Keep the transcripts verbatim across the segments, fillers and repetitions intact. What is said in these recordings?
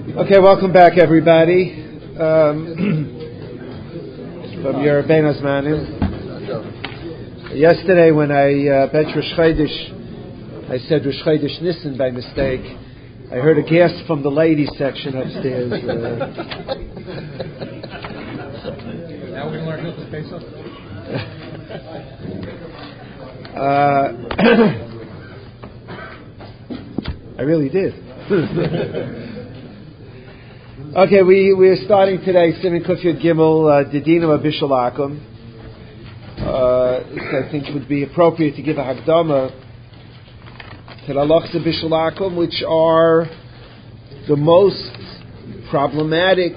Okay, welcome back, everybody. Um, from your Ben Azmanim. Yesterday, when I uh, bet Rosh Chodesh, I said Rosh Chodesh Nissen by mistake. I heard a gasp from the ladies section upstairs. Uh, now we're going to learn Hilchos Pesach. uh, I really did. Okay, we we are starting today Siman Kuf Yud Gimel uh, Didinam Bishul Akum. Uh, I think it would be appropriate to give a Hakdama to the halachos of Bishul Akum, which are the most problematic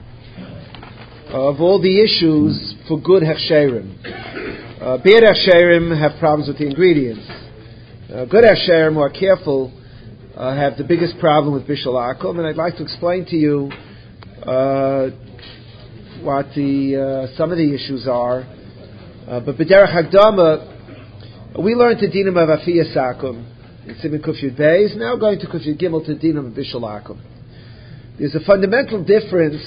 of all the issues for good hechsherim. Uh, bad hechsherim have problems with the ingredients. Uh, good hechsherim, who are careful, uh, have the biggest problem with Bishul Akum, and I'd like to explain to you uh, what the uh, some of the issues are. Uh, but b'derech Hakdama, we learned the dinam of Afiyas Akum in Siman Kuf Yud Beis, now going to Kuf Yud Gimel to dinam of Bishul Akum. There's a fundamental difference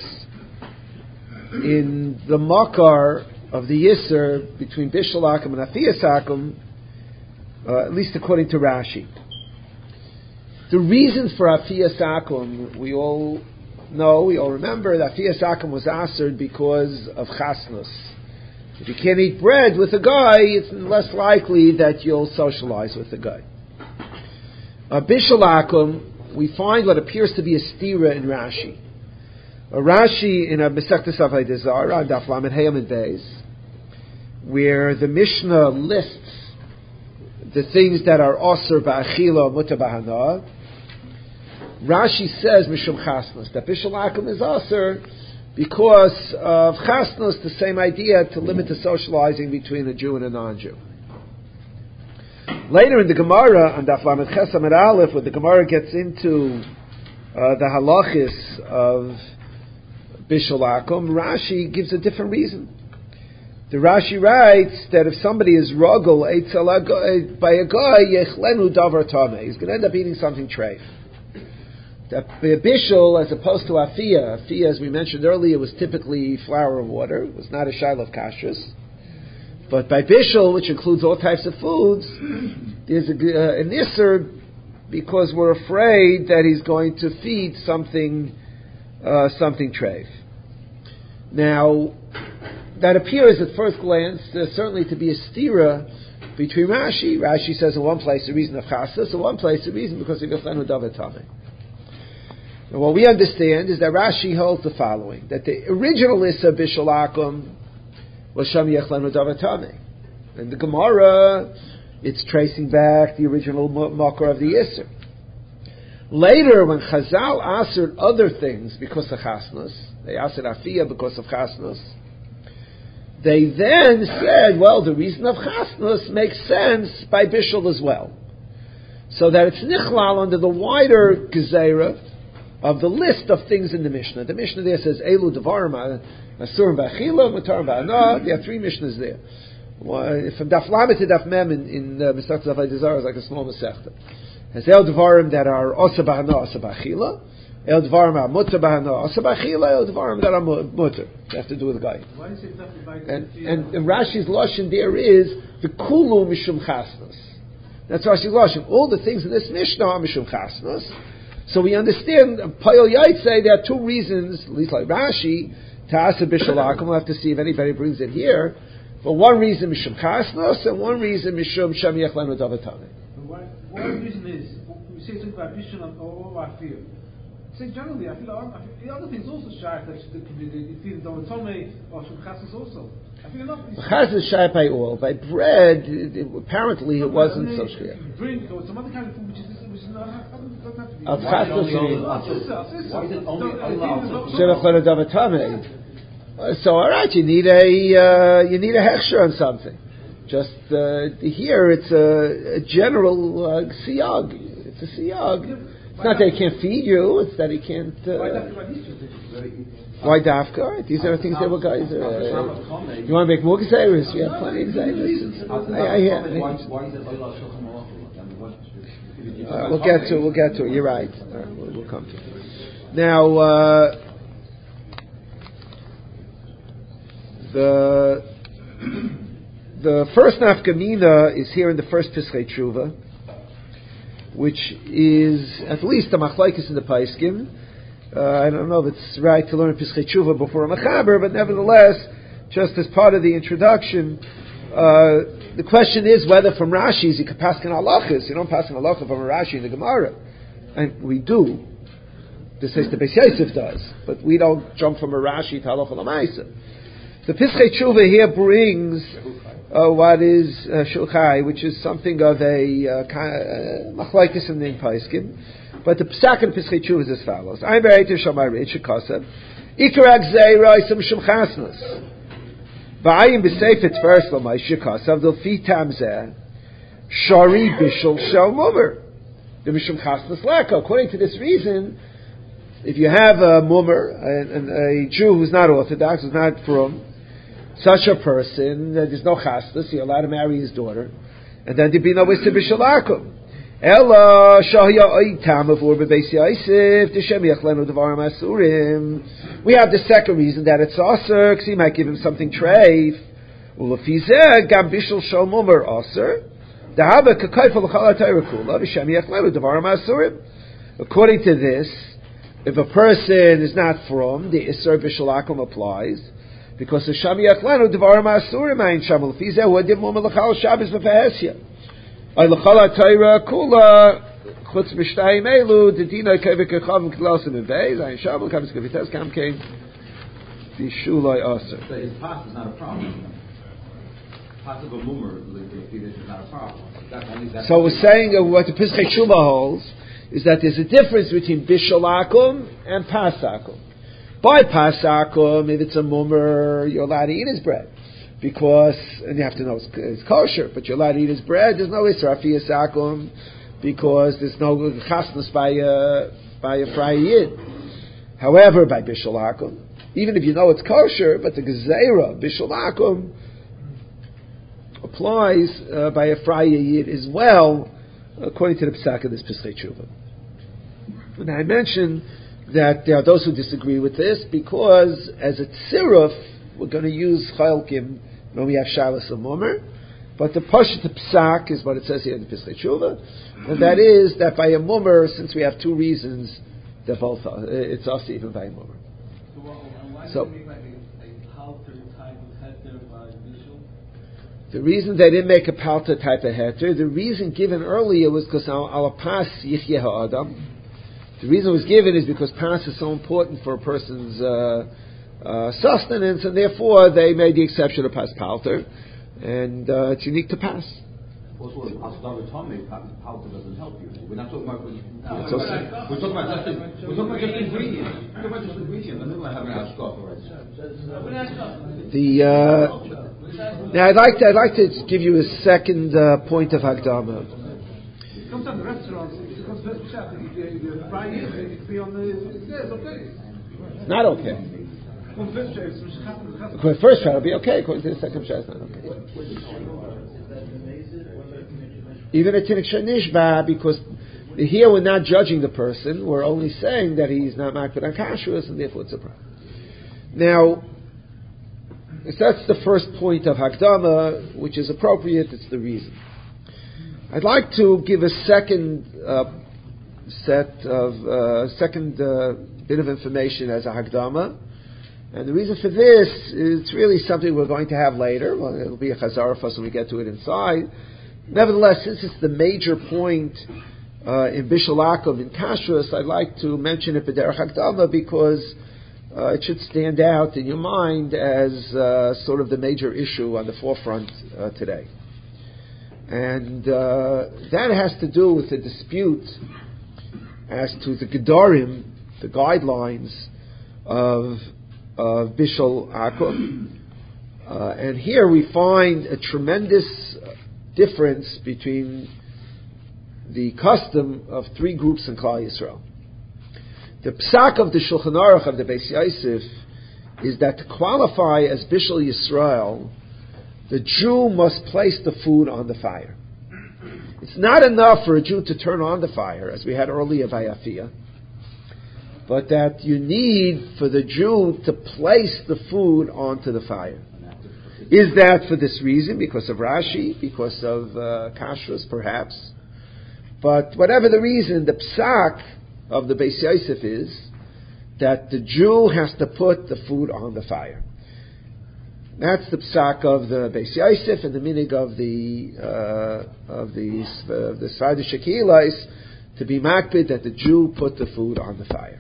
in the makar of the Yisr between Bishul Akum and Afiyas Akum, uh, at least according to Rashi. The reason for Afiyas Akum, we all know, we all remember that Afiyas Akum was answered because of chasnus. If you can't eat bread with a guy, it's less likely that you'll socialize with a guy. Uh, Bishul Akum, we find what appears to be a stira in Rashi. A Rashi in a Masechtas Avodah Zarah on Daf Lamed Hey Amud Beis, where the Mishnah lists the things that are osur ba'achila mutar b'hana. Rashi says mishum chasnus, that Bishul Akum is osur because of chasnus, the same idea to limit the socializing between a Jew and a non-Jew. Later in the Gemara on Daf Lamed Ches Amud Aleph, where the Gemara gets into uh, the halachis of Bishul Akum, Rashi gives a different reason. The Rashi writes that if somebody is rogel by a guy, yechlenu davar tameh, he's going to end up eating something treif. That Bishul, as opposed to Afiyah, Afiyah, as we mentioned earlier, was typically flour and water. It was not a shaila of kashrus. But by Bishul, which includes all types of foods, there's a, uh, an Isser because we're afraid that he's going to feed something uh, something treif. Now, that appears at first glance uh, certainly to be a stira between Rashi. Rashi says in one place the reason of chasas, in one place the reason because of Yechlenu Davar Tameh. And what we understand is that Rashi holds the following, that the original Issa Bishul Akum was Sham Yechlenu Davar Tameh. And the Gemara, it's tracing back the original makar of the Isser. Later, when Chazal answered other things because of chasnus, they answered Afiyah because of chasnus, they then said, well, the reason of chasnus makes sense by Bishul as well. So that it's nichlal under the wider gezerah of the list of things in the Mishnah. The Mishnah there says, Elu devarim asurim b'achila, mutarim b'ana. There are three Mishnahs there. From Daf Lamed to Daf Mem in, in uh, Masechtas Avodah Zarah is like a small Masechta. Has El devarim that are osa b'hana, osa b'achila. El devarim are mutar b'hana, osa b'achila. El devarim that are mutar. They have to do with the guy. Why is it and, and, and Rashi's lashon there is the kulu mishum chasnus. That's Rashi's lashon. All the things in this Mishnah are mishum chasnus. So we understand, Payal Yait say there are two reasons, at least like Rashi, to ask a Bishul Akum. We'll have to see if anybody brings it here. But one reason Mishum Chasnos, and one reason Mishum Sham Yechlenu Davar Tameh. One reason is, we say something about Bishul or Afiyah. Say generally, I feel the other things also shy, that the feed Davar Tameh or Shum Chasnos also. I feel not. Chasnos is shy by all. By bread, it, it, apparently it wasn't so clear. Drink or some other kind of food which is which is not doesn't have to be. Of Chasnos, why is it only Yechlenu Davar Tameh? So, all right, you need a uh, you need a hechsher on something. Just uh, here, it's a, a general uh, siyag. It's a siyag. It's not that he can't feed you; it's that he can't. Uh, why dafka? Right, these are things that were guys. Uh, you want to make more gzeiros? We have plenty of gzeiros. I, I, I, I, Uh, we'll get to it. We'll get to it. You're right. Uh, we'll, we'll come to it. Now, uh, the the first nafkamina is here in the first Pischei Tshuva, which is at least a machlokes in the Paiskim. Uh, I don't know if it's right to learn Pischei Tshuva before a mechaber, but nevertheless, just as part of the introduction, uh, the question is whether from Rashi is you can pass in halachas. You don't pass in halacha from a Rashi in the Gemara, and we do. This is the Beis Yosef does, but we don't jump from a Rashi to halacha l'maisa. The Pischei Tshuva here brings uh, what is uh, Shulchai, which is something of a uh, machlokes in the Paiskim. But the second Pischei Tshuva is as follows: I'm very to Shamar Rich Kasav Ikarak Zeira Isam Shemchasnas. Va'ayim b'seifet first l'may shekasav del fitam zeh shari bishul shel mummer the mishum chasnas leka. According to this reason, if you have a mummer, a, a Jew who's not Orthodox, who's not from such a person, there's no chasnas, you're allowed to marry his daughter, and then there'd be no issur bishul akum. Ella shahya oitam avur bebeis Yosef d'shem yachlenu devarim asurim. We have the second reason that it's aser because he might give him something treif. Ulafizeh gam bishul shel mummer aser. Dahaba kakayfa l'chal ha'torah kula b'shem yachlenu devarim asurim. According to this, if a person is not from, the issur bishul akum applies because the shem yachlenu devarim asurim ayin sham. Ulafizeh huadim mummer l'chal shabbos v'fehesya. Ay l'chal ha'torah kula chutz mishtayim elu dedina kevik echav v'klas and v'vei zayin shabel kavis kavites kam came the shulai aser. But his past is not a problem. Possible mummer is not a problem. That's only that. So we're saying uh, what the Pischei Tshuva holds is that there's a difference between bishul akum and pas akum. By pas akum, if it's a mummer, you're allowed to eat his bread. Because, and you have to know it's, it's kosher, but you're allowed to eat his bread. There's no isra fiyas akum because there's no chasnas by a by a fry yid. However, by bishul akum, even if you know it's kosher, but the gezeira bishul akum applies uh, by a fry yid as well, according to the psak of this Pischei Tshuva. And I mentioned that there are those who disagree with this because, as a tziruf, we're going to use chalkim when we have shalas and mummer, but the pashut psak is what it says here in the Pischei Tshuva, and that is that by a mummer, since we have two reasons, they're both uh, it's us even by a mummer. So, well, why so do you make like a, a halter type of heter by bishul? The reason they didn't make a palta type of heter, the reason given earlier was because al pas yichye ha'adam. The reason it was given is because pas is so important for a person's uh, uh, sustenance, and therefore they made the exception of pas palter, and uh, it's unique to pas. Also, asdar atomic palter doesn't help you. We're not talking about. No, we're, talking about we're talking about just we're talking about just ingredients. We're talking about just ingredients. I'm not having an asdar already. The uh, now I'd like to I'd like to give you a second uh, point of Hagdama. It comes from the restaurants. It comes from the shop. If you fry it, it could be on the. It's okay. It's not okay. Well, the first share is chasnas. According to the first shot, it'll be okay. According to the second shot, it's not okay. Even a tinik shenishba, because here we're not judging the person. We're only saying that he's not makbid on kashrus, and therefore it's a problem. Now, if that's the first point of Hakdama, which is appropriate, it's the reason. I'd like to give a second uh, set of uh, second uh, bit of information as a Hakdama, and the reason for this is it's really something we're going to have later. Well, it'll be a chazara for us when we get to it inside. Nevertheless, since it's the major point uh, in Bishul Akum in Kashrus, I'd like to mention it b'derech Hakdama because uh, it should stand out in your mind as uh, sort of the major issue on the forefront uh, today. And uh, that has to do with the dispute as to the Gedarim, the guidelines of, of Bishul Akum. Uh, and here we find a tremendous difference between the custom of three groups in Klal Yisrael. The psak of the Shulchan Aruch of the Beis Yosef is that to qualify as Bishul Yisrael, the Jew must place the food on the fire. It's not enough for a Jew to turn on the fire, as we had earlier by Afia, but that you need for the Jew to place the food onto the fire. Is that for this reason? Because of Rashi? Because of uh, kashrus, perhaps? But whatever the reason, the psak of the Beis Yosef is that the Jew has to put the food on the fire. That's the psak of the Beis Yosef and the minig of the uh, of the uh, the Sfardei Shekilais to be makbid that the Jew put the food on the fire.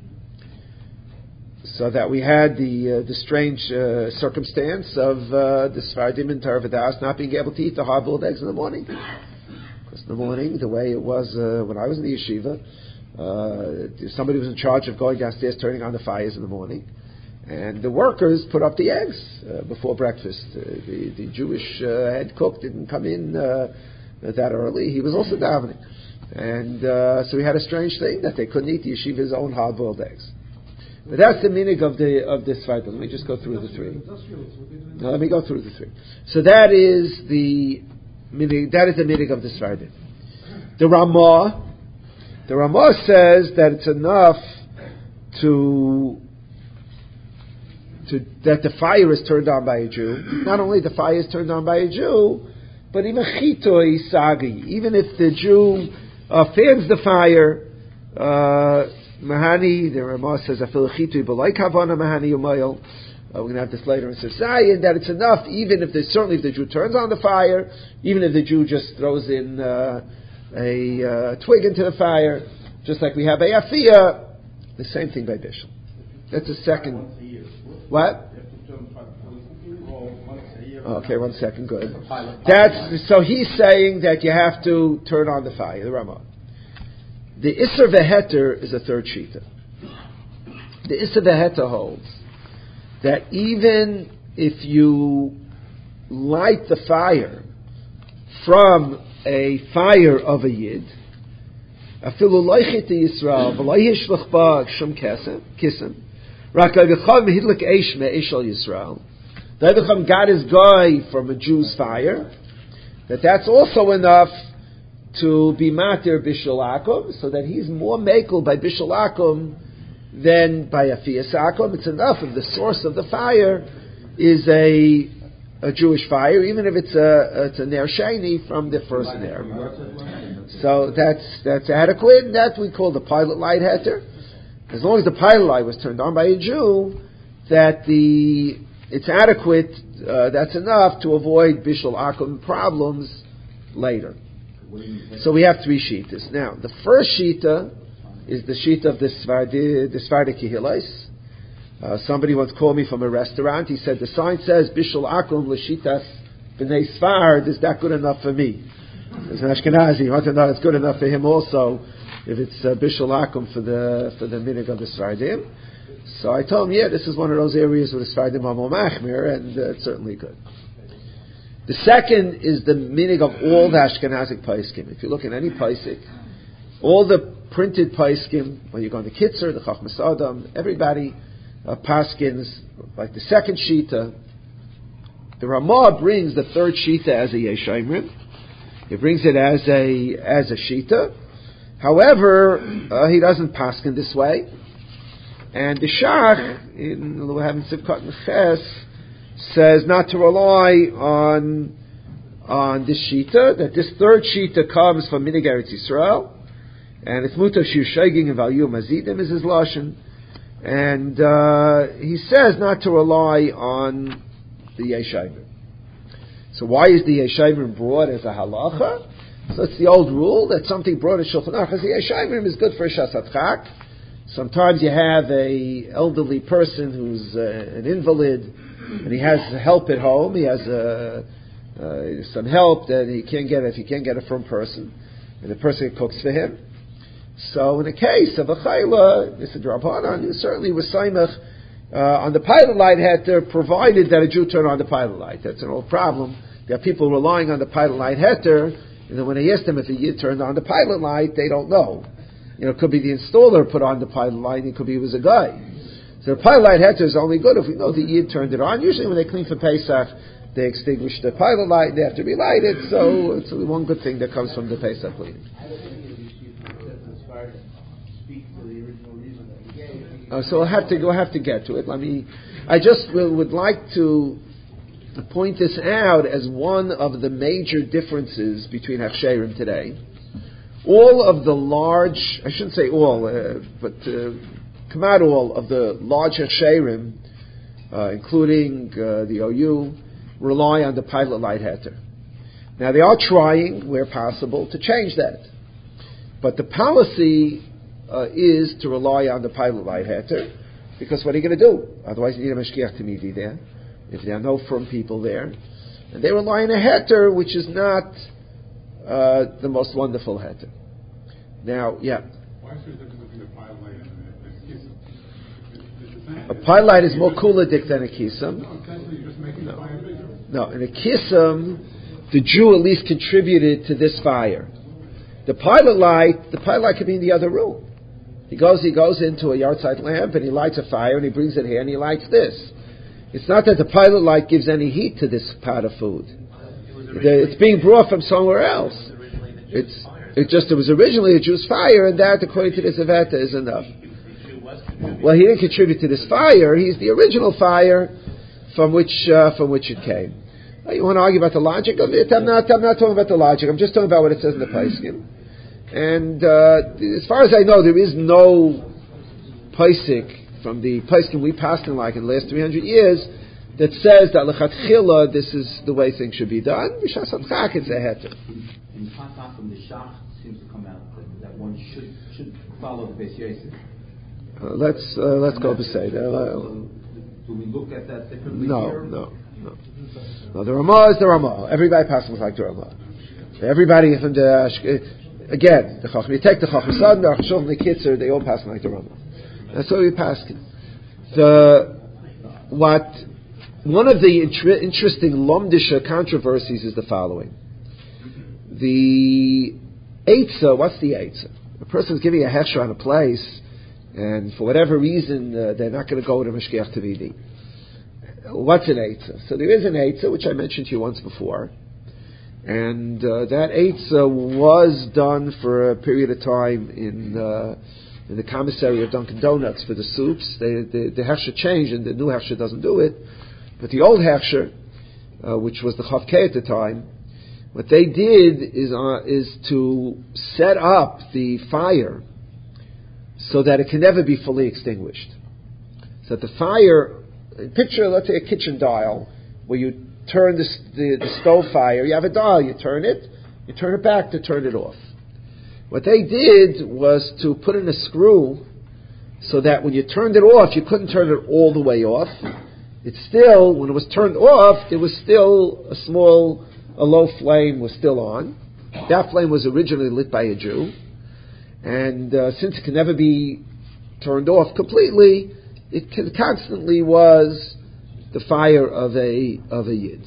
So that we had the uh, the strange uh, circumstance of uh, the Sfardim and Tarvadas not being able to eat the hard-boiled eggs in the morning. Because in the morning, the way it was uh, when I was in the yeshiva, uh, somebody was in charge of going downstairs, turning on the fires in the morning, and the workers put up the eggs uh, before breakfast. Uh, the, the Jewish uh, head cook didn't come in uh, that early. He was also davening. And uh, so we had a strange thing that they couldn't eat the yeshiva's own hard-boiled eggs. But that's the minig of the of this fight. Let me just go through the three. No, let me go through the three. So that is the minig. That is the minig of the Sfardim. The Ramah, the Ramah says that it's enough to to that the fire is turned on by a Jew. Not only the fire is turned on by a Jew, but even chitoi sagi. Even if the Jew uh, fans the fire. Uh, Mahani, the Ramah says, "Afil chitui b'lai kavana mahani umayil." We're going to have this later in Sasayin, that it's enough, even if the, certainly if the Jew turns on the fire, even if the Jew just throws in uh, a uh, twig into the fire, just like we have by Afia, the same thing by Bishul. That's the second. What? Okay, one second. Good. That's so he's saying that you have to turn on the fire. The Ramah. The Isser Veheter is a third shita. The Isser Veheter holds that even if you light the fire from a fire of a Yid, afilu loichet Yisrael v'lo yishlach ba shum kisem, rak avicham hidlik eish me'eish al Yisrael, the avicham got his guy from a Jew's fire, that that's also enough to be matir bishul akum, so that he's more mekel by bishul akum than by afiyas akum. It's enough if the source of the fire is a a Jewish fire, even if it's a it's a ner sheni from the first ner. So that's that's adequate. And that we call the pilot light heter. As long as the pilot light was turned on by a Jew, that the it's adequate. Uh, that's enough to avoid bishul akum problems later. So we have three shitas. Now, the first shita is the shita of the Sfardi, the Sfardi Kehilais. Uh, somebody once called me from a restaurant. He said, the sign says, Bishul Akum L'Shitas B'nei Sfard. Is that good enough for me? As an Ashkenazi, I want to know it's good enough for him also, if it's uh, Bishul Akum for the for the minig of the Sfardim. So I told him, yeah, this is one of those areas where the Sfardim are more machmir, and uh, it's certainly good. The second is the minig of all the Ashkenazic paiskim. If you look at any paisik, all the printed paiskim, when you go to Kitzer, the Chachmas Adam, everybody uh, paskins, like the second shita. The Ramah brings the third shita as a Yeshayimrim. He brings it as a as a shita. However, uh, he doesn't paskin this way. And the Shach, in we're having Sivkat Meches, says not to rely on on this shita, that this third shita comes from Minig Eretz Yisrael, and it's Mutav Shir Shayging and Valyu Mazidim is his lashon, and uh, he says not to rely on the Yeshayimrim. So why is the Yeshayimrim brought as a halacha? So it's the old rule that something brought as Shulchan Aruch as the Yeshayimrim is good for a Shasat Chak. Sometimes you have a elderly person who's uh, an invalid, and he has help at home. He has uh, uh, some help that he can't get if he can't get it from a person, and the person cooks for him. So in the case of a chayla, this is Rabbanan, you certainly was saimach uh, on the pilot light heter, provided that a Jew turn on the pilot light. That's an old problem. There are people relying on the pilot light heter, and then when they ask them if a Yid turned on the pilot light, they don't know. You know, it could be the installer put on the pilot light, it could be it was a guy. So the pilot light heter is only good if we know the Yid turned it on. Usually when they clean for Pesach, they extinguish the pilot light, they have to relight it, so it's only one good thing that comes from the Pesach cleaning. Uh, so we'll have to we'll have to get to it. Let me. I just will, would like to point this out as one of the major differences between Hechsherim today. All of the large, I shouldn't say all, uh, but uh, come out all of the large Hechsherim, uh, including uh, the O U, rely on the pilot light heter. Now they are trying, where possible, to change that, but the policy Uh, is to rely on the pilot light heter, because what are you going to do? Otherwise, you need a mashgiach tamidi there, if there are no firm people there, and they rely on a heter which is not uh, the most wonderful heter. Now, yeah. Why is there a difference between a pilot light and a, a, a A pilot light is more kuladik than a kisam. No, essentially you're just making no. the fire bigger. No, in a kisam, the Jew at least contributed to this fire. The pilot light, the pilot light could be in the other room. He goes, he goes into a yard-side lamp and he lights a fire and he brings it here and he lights this. It's not that the pilot light gives any heat to this pot of food. It it's being brought from somewhere else. It's it just it was originally a Jew's fire, and that, according to this Aveta, is enough. Well, he didn't contribute to this fire. He's the original fire from which uh, from which it came. Uh, you want to argue about the logic of it? I'm not. I'm not talking about the logic. I'm just talking about what it says in the Paiskim. And uh, as far as I know, there is no Paisik from the Paiskim we passed in like in the last three hundred years that says that lechatchila this is the way things should be done. B'shas hadchak it's a heter. In Pasach from the Shach seems to come out that, that one should should follow the Beis Yosef. Uh, let's uh, let's go beside. Uh, so, do we look at that differently no, here? no, no, no. The Ramah is the Ramah. Everybody passes like the Ramah. Everybody from the uh, Again, the Chacham, you take the Chacham Sad, the Chacham, the Kitzer, they all pass like the Rambam. That's what we pass. The what one of the inter- interesting Lomdisha controversies is the following: the Eitzah. What's the Eitzah? A person's giving a hechsher on a place, and for whatever reason uh, they're not going to go to Mashgiach Tavidi. What's an Eitzah? So there is an Eitzah, which I mentioned to you once before. And uh, that eitzah was done for a period of time in uh, in the commissary of Dunkin' Donuts for the soups. They, the the hechsher changed, and the new hechsher doesn't do it. But the old hechsher, uh, which was the Chavkei at the time, what they did is uh, is to set up the fire so that it can never be fully extinguished. So that the fire, picture, let's say a kitchen dial, where you turn the, the, the stove fire, you have a dial, you turn it, you turn it back to turn it off. What they did was to put in a screw so that when you turned it off, you couldn't turn it all the way off. It's still, when it was turned off, there was still a small, a low flame was still on. That flame was originally lit by a Jew. And uh, since it can never be turned off completely, it can, constantly was the fire of a of a yid.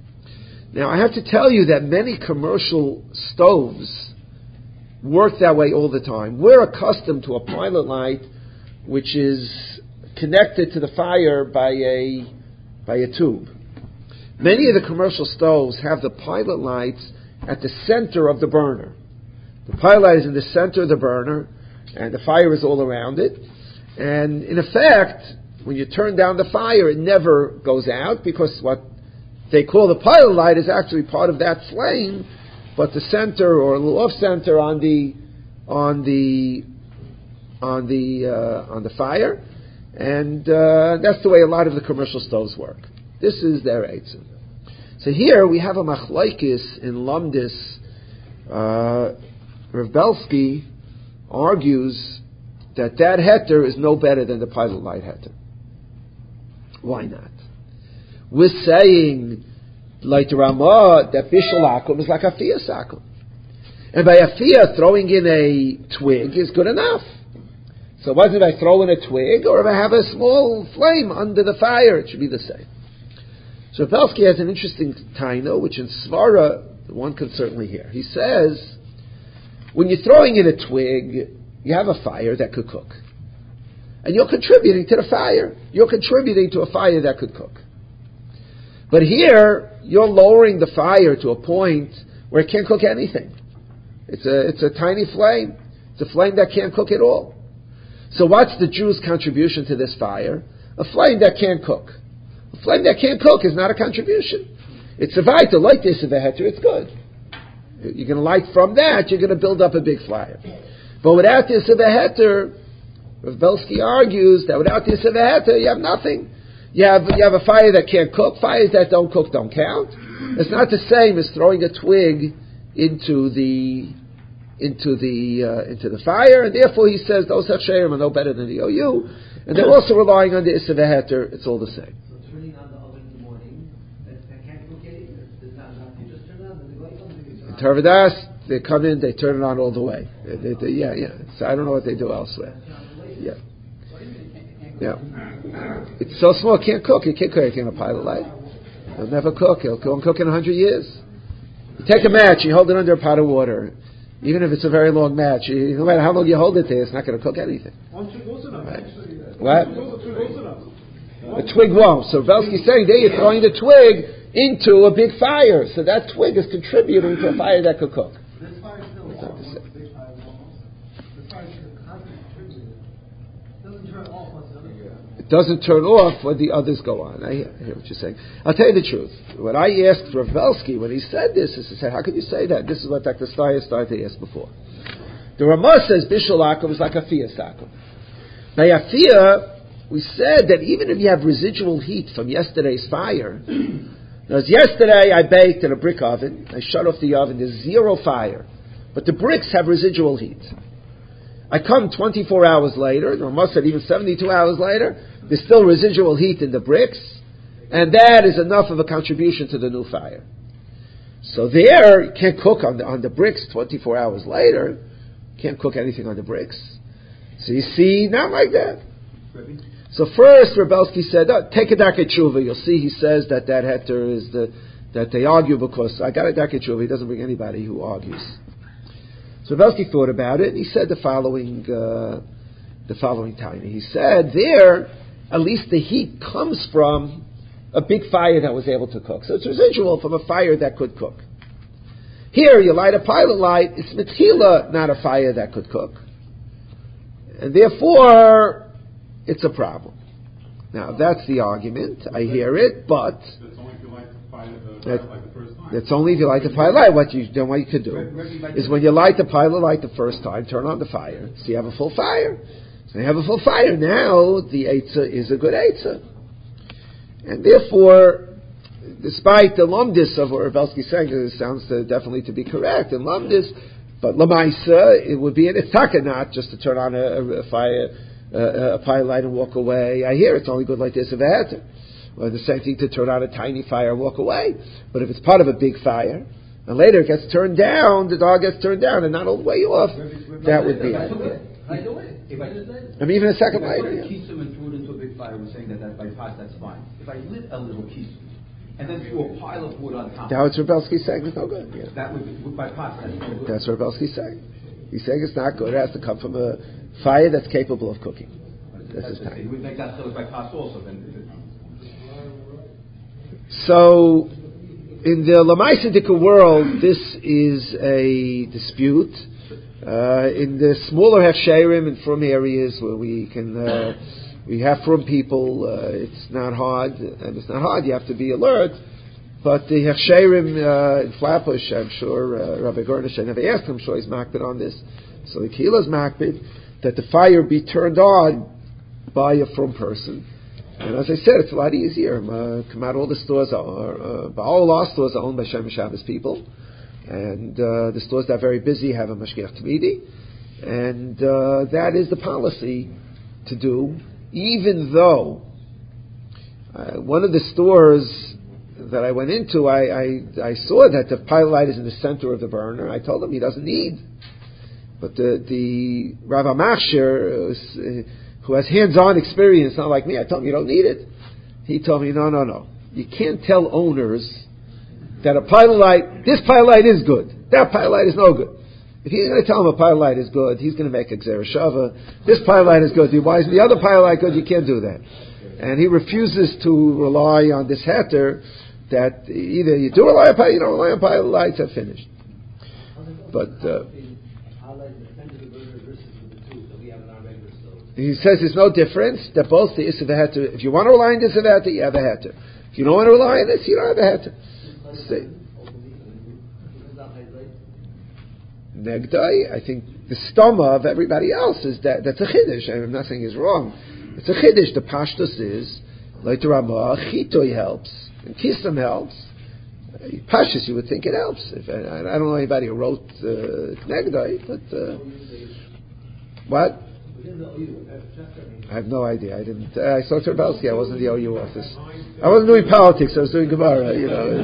Now I have to tell you that many commercial stoves work that way all the time. We're accustomed to a pilot light which is connected to the fire by a by a tube. Many of the commercial stoves have the pilot lights at the center of the burner. The pilot light is in the center of the burner, and the fire is all around it. And in effect, when you turn down the fire, it never goes out, because what they call the pilot light is actually part of that flame, but the center or a little off center on the on the on the uh, on the fire, and uh, that's the way a lot of the commercial stoves work. This is their eitzah. So here we have a machlaikis in Lumdis. Uh, Rav Belsky argues that that heter is no better than the pilot light heter. Why not? We're saying, like the Ramah, that Bishul Akum is like a Afiyas Akum. And by Afiyah, throwing in a twig is good enough. So whether I throw in a twig or if I have a small flame under the fire, it should be the same. So Belsky has an interesting taina, which in Svara, one can certainly hear. He says, when you're throwing in a twig, you have a fire that could cook. And you're contributing to the fire. You're contributing to a fire that could cook. But here, you're lowering the fire to a point where it can't cook anything. It's a, it's a tiny flame. It's a flame that can't cook at all. So what's the Jew's contribution to this fire? A flame that can't cook. A flame that can't cook is not a contribution. It's a vital, like this of a heter, it's good. You're going to light from that, you're going to build up a big fire. But without this of a heter, Rav Belsky argues that without this of a heter, you have nothing. You have, you have a fire that can't cook. Fires that don't cook don't count. It's not the same as throwing a twig into the into the uh, into the fire, and therefore he says those hechsherim are no better than the O U, and they're also relying on the Issa v'heter. It's all the same. So turning on the oven in the morning, that can't cook anything. There's not enough. You just turn it on, and the going on. Tarvadas, they come in, they turn it on all the way. They, they, they, yeah, yeah. So I don't know what they do elsewhere. Yeah, yeah. It's so small, it can't cook. It can't cook anything in a pilot light. It'll never cook. It'll go and cook in a hundred years. You take a match, you hold it under a pot of water. Even if it's a very long match, you, no matter how long you hold it there, it's not going to cook anything. Right. What? A twig won't. So Belsky's saying there you're throwing the twig into a big fire. So that twig is contributing to a fire that could cook. This fire still is a big fire almost. This fire is constantly contributing. It doesn't turn off once the other goes. It doesn't turn off when the others go on. I hear, I hear what you're saying. I'll tell you the truth. When I asked Rav Belsky, when he said this, I said, how could you say that? This is what Doctor Steyer started to ask before. The Ramah says Bishul Akum is like a Fiyah Sakum. Now, Yafiyah, we said that even if you have residual heat from yesterday's fire, because yesterday I baked in a brick oven, I shut off the oven, there's zero fire, but the bricks have residual heat. I come twenty-four hours later, the Ramah said even seventy-two hours later, there's still residual heat in the bricks, and that is enough of a contribution to the new fire. So there, you can't cook on the, on the bricks twenty-four hours later. You can't cook anything on the bricks. So you see, not like that. So first, Rebelsky said, oh, take a Darkei Tshuva. You'll see he says that that heter is the, that they argue because I got a Darkei Tshuva. He doesn't bring anybody who argues. So Rebelsky thought about it, and he said the following, uh, the following time. He said there, at least the heat comes from a big fire that was able to cook. So it's residual from a fire that could cook. Here, you light a pilot light, it's mitchila, not a fire that could cook. And therefore, it's a problem. Now, that's the argument. I hear it, but That's only if you light the fire, the that, fire light the first time. that's only if you light the pilot light. What you, then what you could do is when you light the pilot light the first time, turn on the fire, so you have a full fire. So you have a full fire. Now, the eitzah is a good eitzah. And therefore, despite the lumdis of what Rebelsky saying, it sounds to, definitely to be correct, and lumdis, but lamaisa, it would be an itzaka not just to turn on a, a fire, uh, a pilot light and walk away. I hear it's only good like this if it had to. Or the same thing to turn on a tiny fire and walk away. But if it's part of a big fire, and later it gets turned down, the dog gets turned down and not all the way off, that would be it. Right away. If I just I mean, even a second if I later. put a Yeah. kisum and threw it into a big fire, we're saying that, that by pot that's fine. If I lit a little kisum and then threw a pile of wood on top, Now it's Rebelsky's saying it's no good. Yeah. that would be by pot. That's no good. That's what Rebelsky's saying. He's saying it's not good. It has to come from a fire that's capable of cooking. That's his He time. would make that chiluk by pot also. Then. So, in the Lamaisindika world, this is a dispute. Uh, in the smaller Hefsherim and from areas where we can, uh, we have from people, uh, it's not hard, and it's not hard, you have to be alert. But the Hefsherim uh, in Flatbush, I'm sure, uh, Rabbi Gornish, I never asked him, I'm sure he's makbid on this. So the Kehillah is makbid, that the fire be turned on by a from person. And as I said, it's a lot easier. Uh, come out, all the stores are, uh, all our stores are owned by Shem Shabbos people. And uh, the stores that are very busy have a Mashgiach Tamidi. And uh, that is the policy to do, even though uh, one of the stores that I went into, I, I, I saw that the pilot light is in the center of the burner. I told him he doesn't need. But the, the Rav Amachshir, uh, who has hands-on experience, not like me, I told him you don't need it. He told me, no, no, no. You can't tell owners that a pilot light, this pilot light is good, that pilot light is no good. If he's going to tell him a pilot light is good, he's going to make a Gzera Shava. This pilot light is good. Why is the other pilot light good? You can't do that. And he refuses to rely on this heter that either you do rely on pilot, you don't rely on pilot lights, are finished. But uh, he says there's no difference, that both the Issa V'Heter, if you want to rely on the Issa V'Heter, you have a Heter. If you don't want to rely on this, you don't have a Heter. Negdai, I think the stoma of everybody else is that that's a chiddush. I'm not saying it's wrong. It's a chiddush. The pashtus is later Ramah chitoi helps and kisam helps. Pashtus, you would think it helps. If I, I don't know anybody who wrote uh, Negdai, but uh, what? I have no idea. I didn't. Uh, I saw Terbelsky. I wasn't in the O U office. I wasn't doing politics. I was doing Gemara. You know.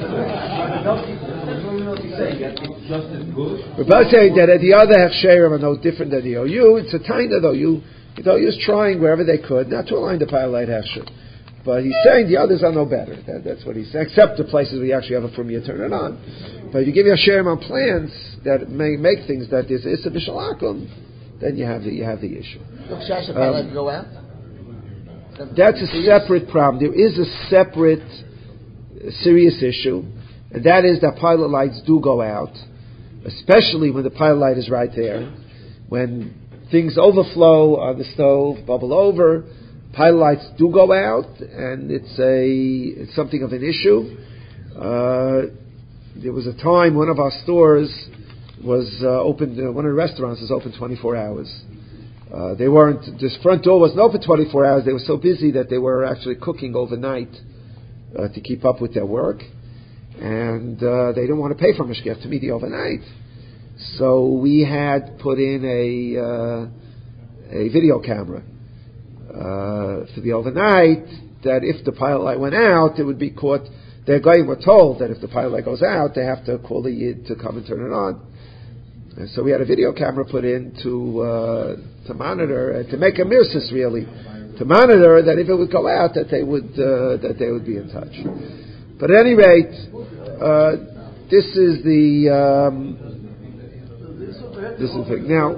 We're both saying that the other hechsherim are no different than the O U. It's a taina though. You, the O U is trying wherever they could not to align the pilot hechsher, but he's saying the others are no better. That, that's what he's saying. Except the places where you actually have a from you turn it on. But if you give your hechsherim on plans that may make things that is issa b'shalakum, then you have the you have the issue. Um, go out? That's a separate problem. There is a separate uh, serious issue, and that is that pilot lights do go out, especially when the pilot light is right there. When things overflow on the stove, bubble over, pilot lights do go out, and it's a it's something of an issue. Uh, there was a time one of our stores was uh, open. Uh, one of the restaurants was open twenty-four hours. Uh, they weren't. This front door wasn't open twenty-four hours. They were so busy that they were actually cooking overnight uh, to keep up with their work, and uh, they didn't want to pay for mishkef to meet the overnight. So we had put in a uh, a video camera uh, for the overnight. That if the pilot light went out, it would be caught. Their guys were told that if the pilot light goes out, they have to call the yid to come and turn it on. And so we had a video camera put in to uh, to monitor, uh, to make a mirsus really, to monitor that if it would go out, that they would uh, that they would be in touch. But at any rate, uh, this is the um, this is the thing. Now,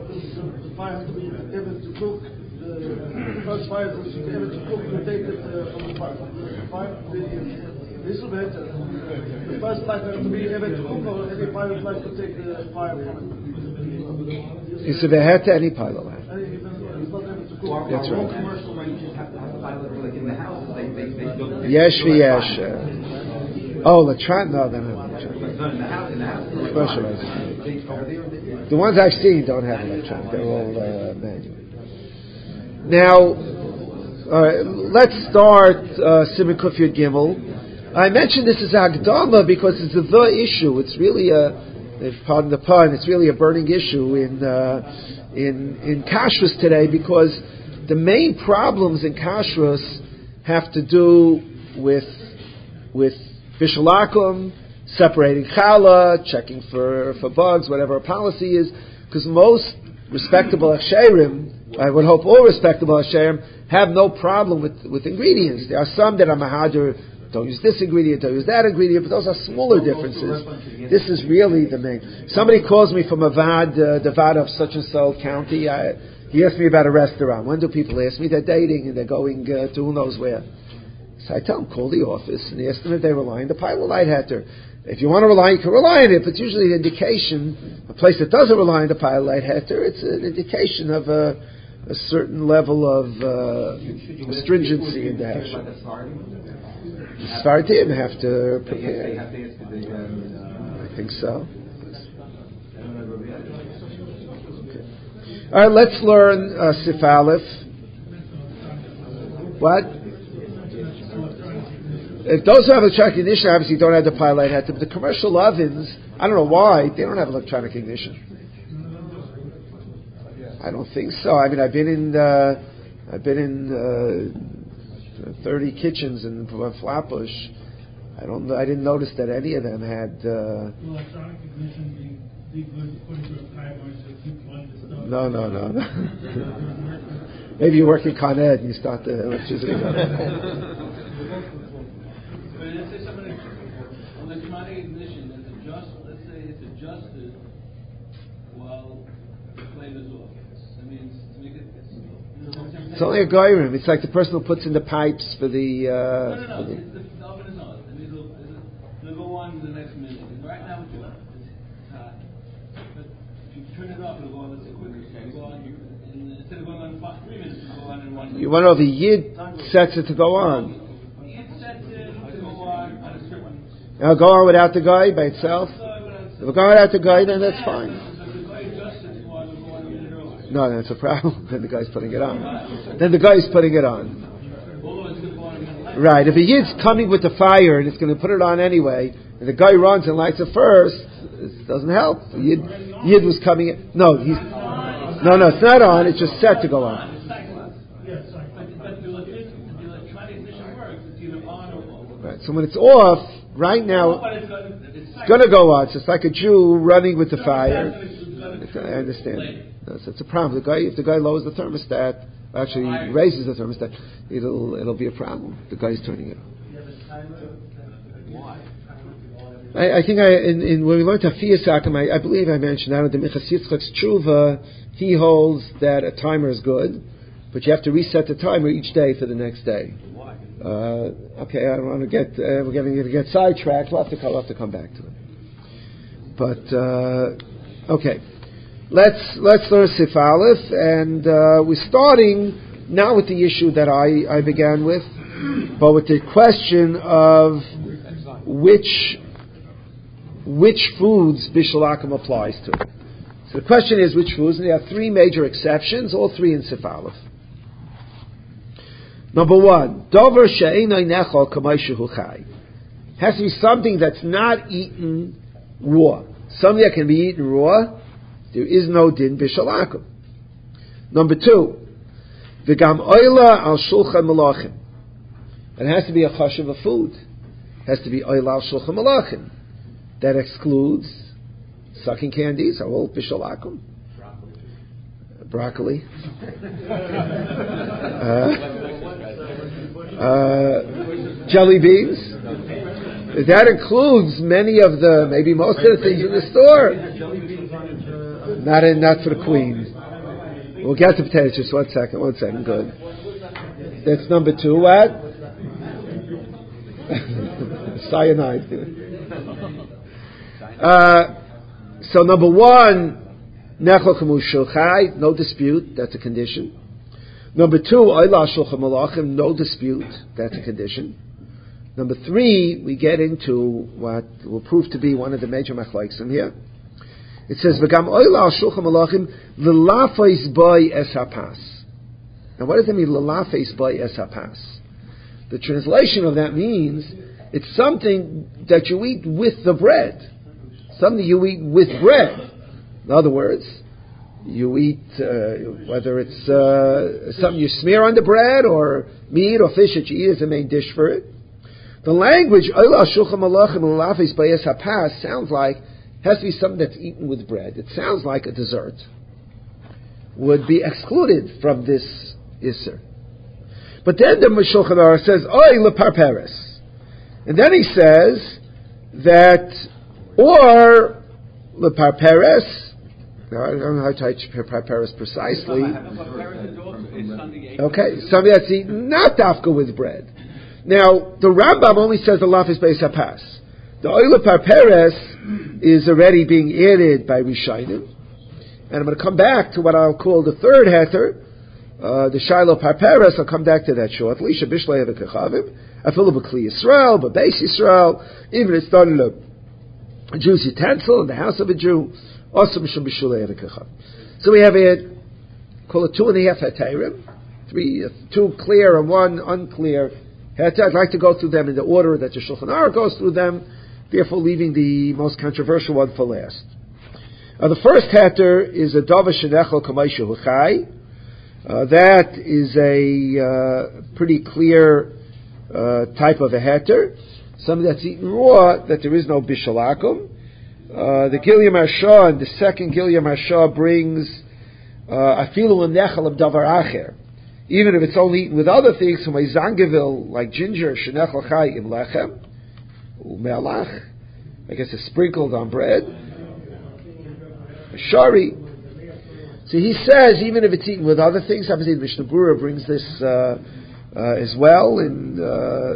first fire was able to cook and take it uh, from the fire. The fire, the, this will be better. The first fire to be able to cook, or every fire would like to take the fire from it. Is it better to any pilot lamp? That's right. Commercial ranges have to have a pilot like in the house. They they they don't. Yesh v'yesh. Uh, oh, electronic? No, they're not electronic. In the house, in the house. Specialized. The ones I've seen don't have electronic. They're all uh, manual. Now, uh, let's start uh, Siman Kuf Yud Gimel. I mentioned this as Agdama because it's a the issue. It's really a, if pardon the pun, it's really a burning issue in uh, in in kashrus today, because the main problems in kashrus have to do with with bishul akum, separating challah, checking for for bugs, whatever our policy is, because most respectable hechsherim, I would hope all respectable hechsherim, have no problem with, with ingredients. There are some that are mahadir, don't use this ingredient, don't use that ingredient, but those are smaller differences. This is really the main. Somebody calls me from a vad, uh, the vad of such and so county. I, he asked me about a restaurant. When do people ask me? They're dating and they're going uh, to who knows where. So I tell them, call the office and ask them if they rely on the pilot light heter. If you want to rely, you can rely on it, but usually the indication, a place that doesn't rely on the pilot light heter, it's an indication of a, a certain level of uh, stringency in the hechsher. The Svartim have to prepare. I think so. Okay. All right, let's learn uh, Sif Aleph. What? If those who have electronic ignition, obviously don't have the pilot heter, but the commercial ovens, I don't know why, they don't have electronic ignition. I don't think so. I mean, I've been in, uh, I've been in uh, thirty kitchens in Flatbush. I don't, I didn't notice that any of them had. Uh, electronic ignition be good according to a timer, so keep one to start. No, no, no, no. Maybe you work in Con Ed and you start the electricity going. Let's say somebody electronic ignition is adjust. Let's say it's adjusted while the flame is off. That means to make it. It's, it's only a goyim. It's like the person who puts in the pipes for the. Uh, no, no, no. For the, the, the oven is on. I mean, it'll, turn it off, it'll go on, let's say, quicker. It'll go on, in, instead of going on five, three minutes, it'll go on in one minute. You want to know if the Yid sets it to go on. Yid sets it to go on on a certain... Now go on without the guy by itself. If we're going without the guy, then that's fine. No, that's a problem. Then the guy's putting it on. Then the guy's putting it on. Right. If a Yid's coming with the fire and it's going to put it on anyway, and the guy runs and lights it first, it doesn't help. The Yid, Yid was coming in. No, he's, no, no, it's not on. It's just set to go on. Right. So when it's off, right now, it's going to go on. It's just like a Jew running with the fire. I understand. No, so it's a problem. The guy, if the guy lowers the thermostat, actually raises the thermostat, it'll it'll be a problem. The guy's turning it on. I, I think I in, in when we learned Hafiyas Akim, I, I believe I mentioned that in the Minchas Yitzchak's Tshuva, he holds that a timer is good, but you have to reset the timer each day for the next day. Uh, okay, I don't want to get uh, we're getting to get sidetracked. We'll have to we'll have to come back to it. But uh, okay. Let's let's learn Sif Aleph, and uh, we're starting not with the issue that I, I began with, but with the question of which which foods Bishul Akum applies to. So the question is which foods, and there are three major exceptions, all three in Sif Aleph. Number one, Dover she'einay nechol kamay shehu chai. Has to be something that's not eaten raw. Something that can be eaten raw. There is no din b'shul akum. Number two, v'gam oila al shulchan malachim. It has to be a chashuv of food. It has to be oila al shulchan malachim. That excludes sucking candies, are all b'shul akum. Broccoli. uh, uh, jelly beans. That includes many of the, maybe most of the things in the store. Not in, not for the queen. We'll get to potatoes. Just one second. One second. Good. That's number two. What? Cyanide. uh, so number one, nechol kamush shulchai, no dispute. That's a condition. Number two, oila shulchan malachim, no dispute. That's a condition. Number three, we get into what will prove to be one of the major machlokes here. It says, "V'gam oila al shulchan malachim l'lafeis boy es hapas." Now, what does it mean, l'lafeis boy es hapas? The translation of that means it's something that you eat with the bread, something you eat with bread. In other words, you eat uh, whether it's uh, something you smear on the bread or meat or fish that you eat as a main dish for it. The language oila al shulchan malachim l'lafeis boy es hapas sounds like has to be something that's eaten with bread. It sounds like a dessert would be excluded from this Isser. But then the Shulchan Aruch says, Oy leparperes. And then he says that, or leparperes, now I don't know how to type parperes precisely. Okay, something that's eaten not dafka with bread. Now, the Rambam only says the lafis beis hapas. The oil of parperes is already being added by Rishonim, and I'm going to come back to what I'll call the third heter, uh, the Shiloh parperes. I'll come back to that shortly. Shabishlei v'kachavim, afilu b'kli Yisrael, b'beis Yisrael, even it's done in a Jew's utensil in the house of a Jew. Also b'shulei v'kachavim. So we have a call it two and a half heterim, three, uh, two clear and one unclear heter. I'd like to go through them in the order that the Shulchan Aruch goes through them, therefore leaving the most controversial one for last. Uh, the first heter is a Dava Shenechel Kamay Shehu Chai. Uh, that is a uh, pretty clear uh, type of a heter. Something that's eaten raw, that there is no Bishul Akum. Uh, the Gilya Marsha, and the second Gilya Marsha brings Afilu Nechel of Davar Acher. Even if it's only eaten with other things, from a zangevil, like ginger, Shenechel Chai im Lechem, U'me'alach, I guess it's sprinkled on bread. Shari. So he says, even if it's eaten with other things, obviously the Mishnah Berurah brings this uh, uh, as well in uh,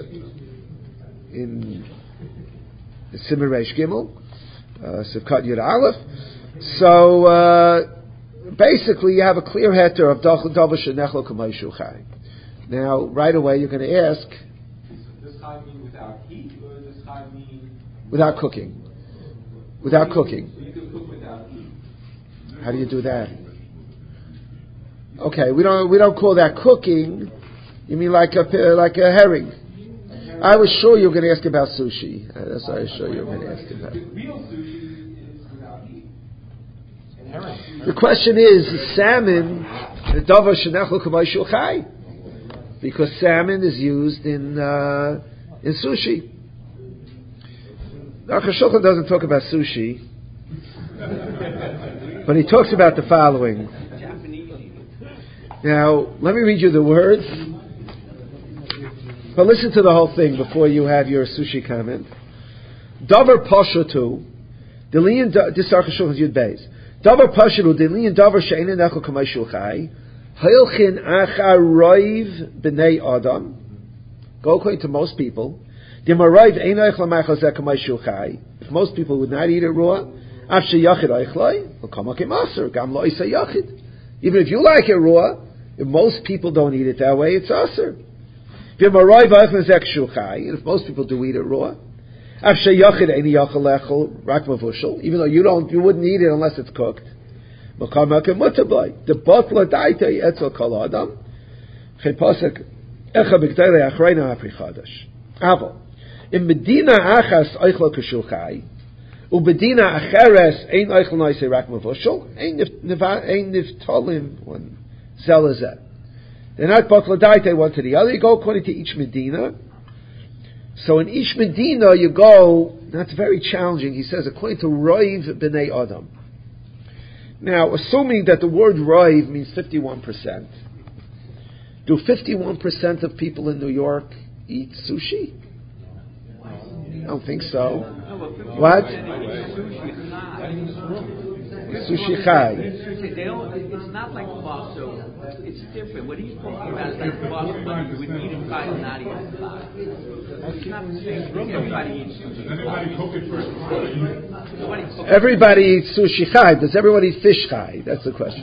in Siman Reish Gimel, uh, Sivkat Yud Aleph. So uh, basically, you have a clear heter of davar shenechlo k'maishu chai. Now, right away, you're going to ask. Does chai mean without heat, or does chai mean without cooking? Without cooking. You can cook without heat. How do you do that? Okay, we don't we don't call that cooking. You mean like a like a herring? I was sure you were going to ask about sushi. That's what I was sure you were going to ask about. Real sushi is without heat. And herring. The question is salmon. The davar shenechlo k'maishu chai, because salmon is used in uh, in sushi. Now, Shulchan doesn't talk about sushi, but he talks about the following. Now, let me read you the words. But listen to the whole thing before you have your sushi comment. Davar pashutu, delian disarcha shulchan yud beis. Davar pashutu, delian davar she'ein nechol k'maishu chai, hilchin achar roiv b'nei adam. Go according to most people. If most people would not eat it raw, even if you like it raw, if most people don't eat it that way, it's aser. And if most people do eat it raw, even though you don't, you wouldn't eat it unless it's cooked. In Medina achas eichel k'shulchai, ubedina acheres ein eichel noisei rak mavushal, ein niftolim one zelazet. They're not both ladaite one to the other. You go according to each Medina. So in each Medina you go. That's very challenging. He says according to Roiv b'nei Adam. Now, assuming that the word Roiv means fifty-one percent, do fifty-one percent of people in New York eat sushi? I don't think so. What? Sushi chai. It's not like basso. It's different. What he's talking about is like basso. You would eat it fried and not eat it fried. It's not the same thing. Everybody eats sushi. Everybody cook it first. Everybody eats sushi chai. Does everybody eat fish chai? That's the question.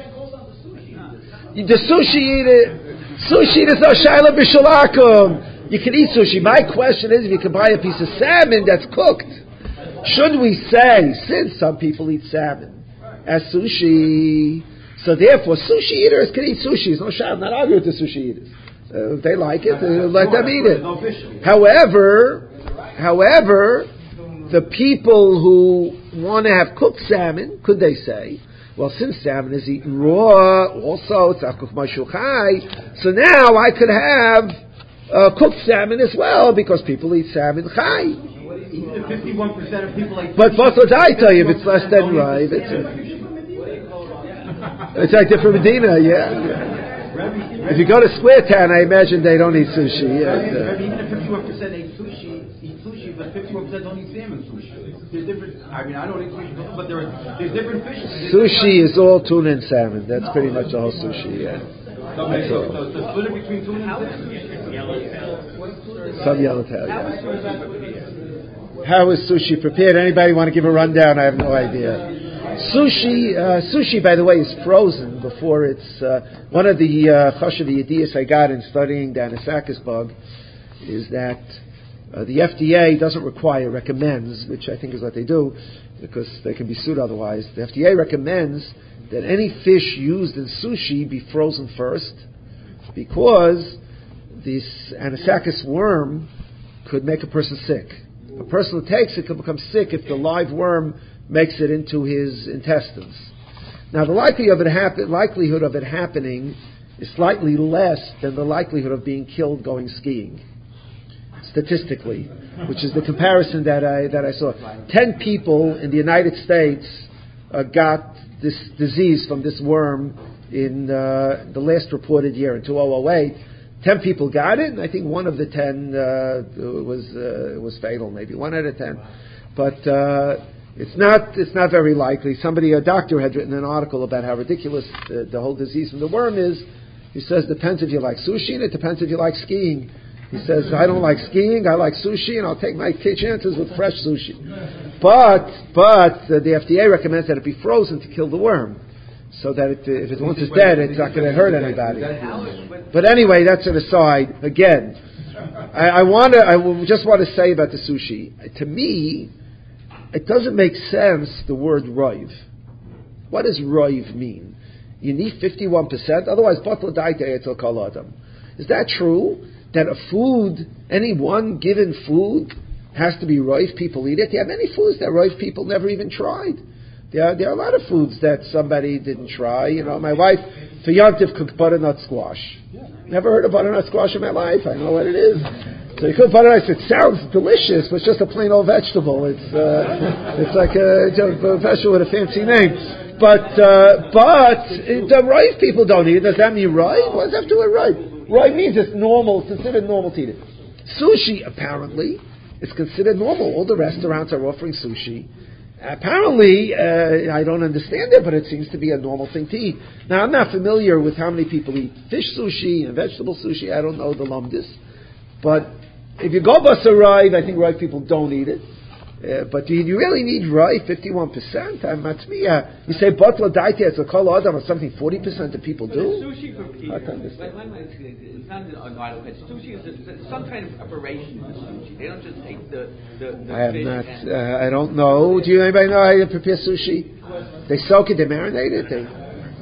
The sushi eater, sushi is no shaila b'shalakum. You can eat sushi. My question is, if you can buy a piece of salmon that's cooked, should we say, since some people eat salmon as sushi, so therefore sushi eaters can eat sushi? It's no shaila. I'm not arguing with the sushi eaters. Uh, if they like it, uh, let them eat it. However, however, the people who want to have cooked salmon, could they say, well, since salmon is eaten raw, also it's akuk mashu chai, so now I could have uh, cooked salmon as well because people eat salmon chai. Even if fifty-one percent of people like. But what's what I tell you? If it's less than right, it's a, it's like different Medina, yeah. If you go to Square Town, I imagine they don't eat sushi. Yeah, uh, even if fifty-one percent eat sushi, eat sushi, but fifty-one percent don't eat salmon sushi. There's different. I mean, I don't eat sushi, but there are, there's different fishes. There's sushi different is all tuna and salmon. That's pretty much the whole sushi. Yeah. Okay, so, so, so split it between tuna and salmon. Some yellowtail. Yeah. How is sushi prepared? Anybody want to give a rundown? I have no idea. Sushi, uh, sushi, by the way, is frozen before it's. Uh, one of the uh, chashav yediyas I got in studying the Anisakis bug is that uh, the F D A doesn't require, recommends, which I think is what they do, because they can be sued otherwise. The F D A recommends that any fish used in sushi be frozen first, because this Anisakis worm could make a person sick. A person who takes it could become sick if the live worm makes it into his intestines. Now, the likelihood of it, happen, likelihood of it happening is slightly less than the likelihood of being killed going skiing, statistically, which is the comparison that I that I saw. Ten people in the United States uh, got this disease from this worm in uh, the last reported year, in two thousand eight. Ten people got it, and I think one of the ten uh, was uh, was fatal, maybe one out of ten. But uh, it's not it's not very likely. Somebody, a doctor, had written an article about how ridiculous the, the whole disease from the worm is. He says depends if you like sushi, and it depends if you like skiing. He says, I don't like skiing, I like sushi, and I'll take my chances with fresh sushi. But, but uh, the F D A recommends that it be frozen to kill the worm. So that it, if it once it's dead, it's not going to hurt anybody. But anyway, that's an aside. Again, I, I want to, I just want to say about the sushi. To me, it doesn't make sense, the word roiv. What does roiv mean? You need fifty-one percent, otherwise, batla daite etel kol adam. Is that true? That a food, any one given food, has to be roiv, people eat it? There are many foods that roiv people never even tried. There are, there are a lot of foods that somebody didn't try. You know, my wife, for Yontif, cooked butternut squash. Never heard of butternut squash in my life. I know what it is. So you cook butternut, it sounds delicious, but it's just a plain old vegetable. It's uh, it's like a, a vegetable with a fancy name. But uh, but the rice people don't eat it. Does that mean rice? What does that have to do with rice? Rice means it's normal, it's considered normal to eat it. Sushi, apparently, is considered normal. All the restaurants are offering sushi. Apparently, uh, I don't understand it, but it seems to be a normal thing to eat. Now, I'm not familiar with how many people eat fish sushi and vegetable sushi. I don't know the lumdis. But if you go basarai, I think rice people don't eat it. Uh, but do you really need rice, fifty-one percent? I'm not me. You say, batla daite, it's a kol adam, or something forty percent of people do? Sushi for people, it's not an idle pitch. Sushi is a, some kind of preparation of sushi. They don't just take the, the, the I have fish not, and... uh, I don't know. Do you anybody know how to prepare sushi? They soak it, they marinate it. They,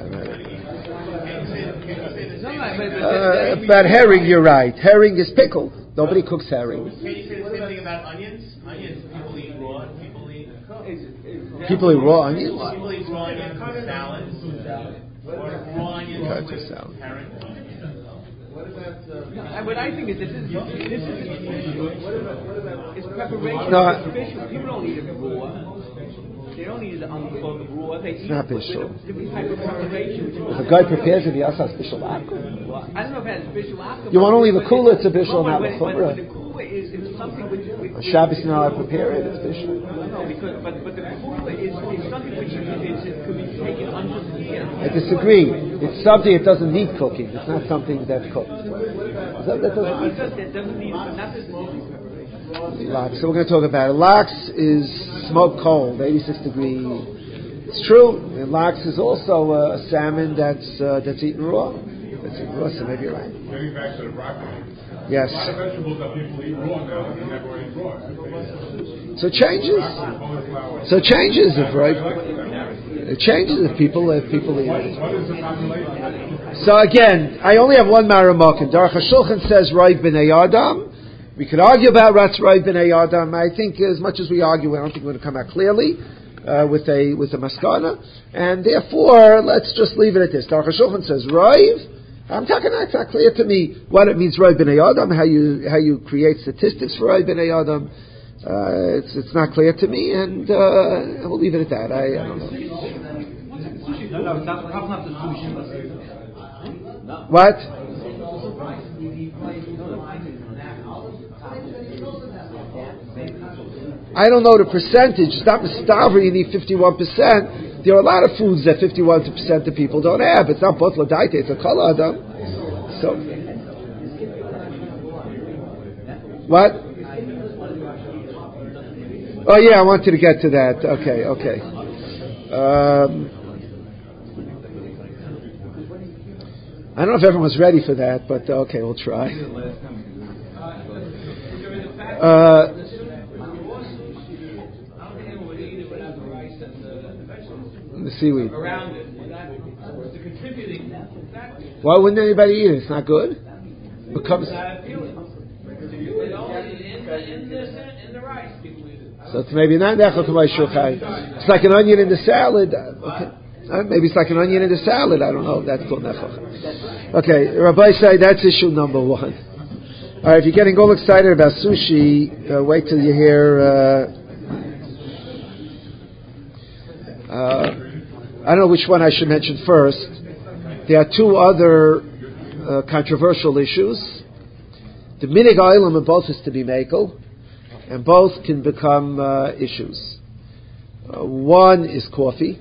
uh, about herring, you're right. Herring is pickled. Nobody cooks herring. Can you say the same thing about onions? Onions, people eat raw, people eat... People eat raw onions? People eat raw onions in salads. Or raw onions Okay, with salad. herring. What about, uh, No, what I think is this is this is it's preparation No, of fish. People don't eat it raw. They don't eat it uncooked raw. They eat not it with bishul. a different type of preparation. If a guy prepares it, he also has bishul akum. Well, I don't know if it has bishul akum. You want only the kula, it's a bishul, No, not when, the when, chumrah. when the kula is, is something which... which On Shabbos, you know how to prepare it, it's bishul. No, because, but, but the kula is, is something which is, is, is, could be taken under the skin. I disagree. It's something that doesn't need cooking. It's not something that's cooked. That, that doesn't need That doesn't need, but not this Lox. So we're going to talk about it. Lox is smoked cold, eighty-six degree. It's true. And lox is also uh, a salmon that's uh, that's eaten raw. That's eaten raw, so maybe you're right. Getting back to the broccoli. Yes. A lot of vegetables that people eat raw now, they never ate raw. So it changes. So it changes if right. It changes if people if people eat it. What is the population? So again, I only have one Maramokin. Darach HaShulchan says Rav B'nai Adam. We could argue about Ratz Rav B'nai Adam. I think as much as we argue, I don't think we're going to come out clearly uh, with a with a maskana. And therefore, let's just leave it at this. Darach HaShulchan says Rav. I'm talking. It's not clear to me what it means Rav B'nai Adam. How you how you create statistics for Rav B'nai Adam. Uh, it's it's not clear to me, and uh, we'll leave it at that. I, I don't know. No, no, it's not, probably not the sushi. What? I don't know the percentage. It's not mistaver. You need fifty-one percent. There are a lot of foods that fifty-one percent of people don't have. It's not botla daite. It's a kol adam. So, what? Oh yeah, I wanted to get to that. Okay, okay. Um, I don't know if everyone's ready for that, but okay, we'll try. Uh, the seaweed. Around it, the contributing factor. Why wouldn't anybody eat it? It's not good. It becomes. So it's maybe not nechel to my shulchan. It's like an onion in the salad. Okay. Uh, maybe it's like an onion in the salad. I don't know if that's called nechel. Okay, Rabbi say that's issue number one. All right, if you're getting all excited about sushi, uh, wait till you hear. Uh, uh, I don't know which one I should mention first. There are two other uh, controversial issues. The minig oilam of both is to be makel, and both can become uh, issues. Uh, one is coffee,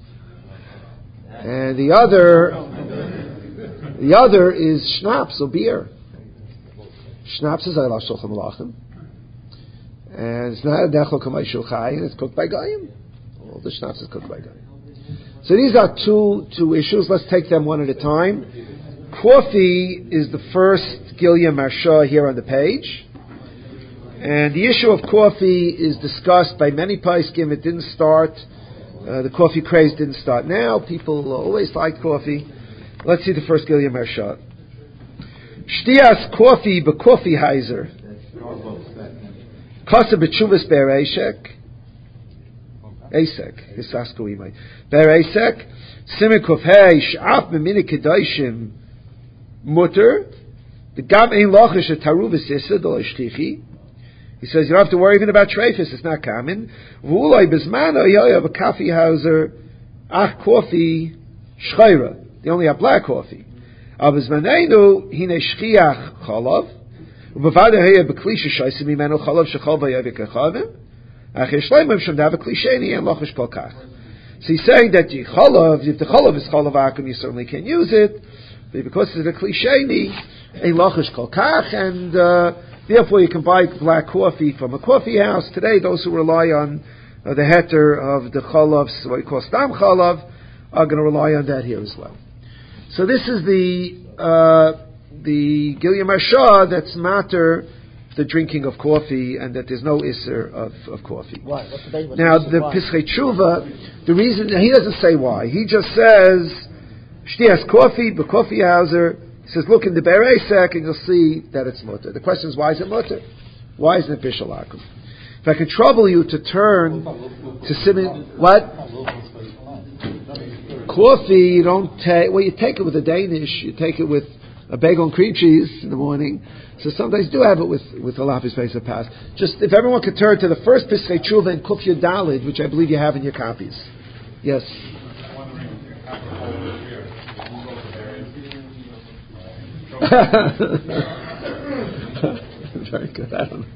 and the other, the other is schnapps or beer. Schnapps is Ayla Shulchan Malachim. And it's not a Dechel Kamay Shulchai, and it's cooked by Goyim. All the Schnapps is cooked by Goyim. So these are two two issues. Let's take them one at a time. Coffee is the first Gilya Marsha here on the page. And the issue of coffee is discussed by many Paiskim. It didn't start, uh, the coffee craze didn't start now. People always liked coffee. Let's see the first Gilya Marsha. Shtias coffee b'coffee heiser. Kasa b'tshuvas be'reishek. Asek. Hisasku imay. Be'reishek. Simikov hey sh'af b'mini kedoshim mutter. The gam ein lochish a taruvas isad or shchichi. He says you don't have to worry even about treifus. It's not common. V'ulay bezmano yoya b'kafi hauser ach coffee shchayra. They only have black coffee. Abizmanenu hine shchiach chalav. Ubavada heya b'klisha shaysim imenu chalav shechal v'yavik echavim. Ach yeshleimim shem dav klisheni and lochish kol kach. So he's saying that the chalav, if the chalav is chalav akum, you certainly can use it. But because it's a klisheni, a lochish kol kach, and uh, therefore you can buy black coffee from a coffee house. Today, those who rely on uh, the heter of the chalav, what we call stam chalav, are going to rely on that here as well. So this is the uh, the Gilya Marsha that's matter the drinking of coffee, and that there's no isser of, of coffee. Why? What's the base? What's Now the the Pischei Tshuva, the reason he doesn't say why. He just says shtias coffee, b'coffee houser. He says look in the Bereisek and you'll see that it's mutter. The question is why is it mutter? Why isn't it bishul akum? If I can trouble you to turn to Siman, what? Coffee, you don't take, well, you take it with a Danish, you take it with a bagel and cream cheese in the morning. So sometimes do have it with, with a lapis face of past. Just, if everyone could turn to the first Pischei Tshuva and Kuf Yud Daled, which I believe you have in your copies. Yes. Very good, I don't know.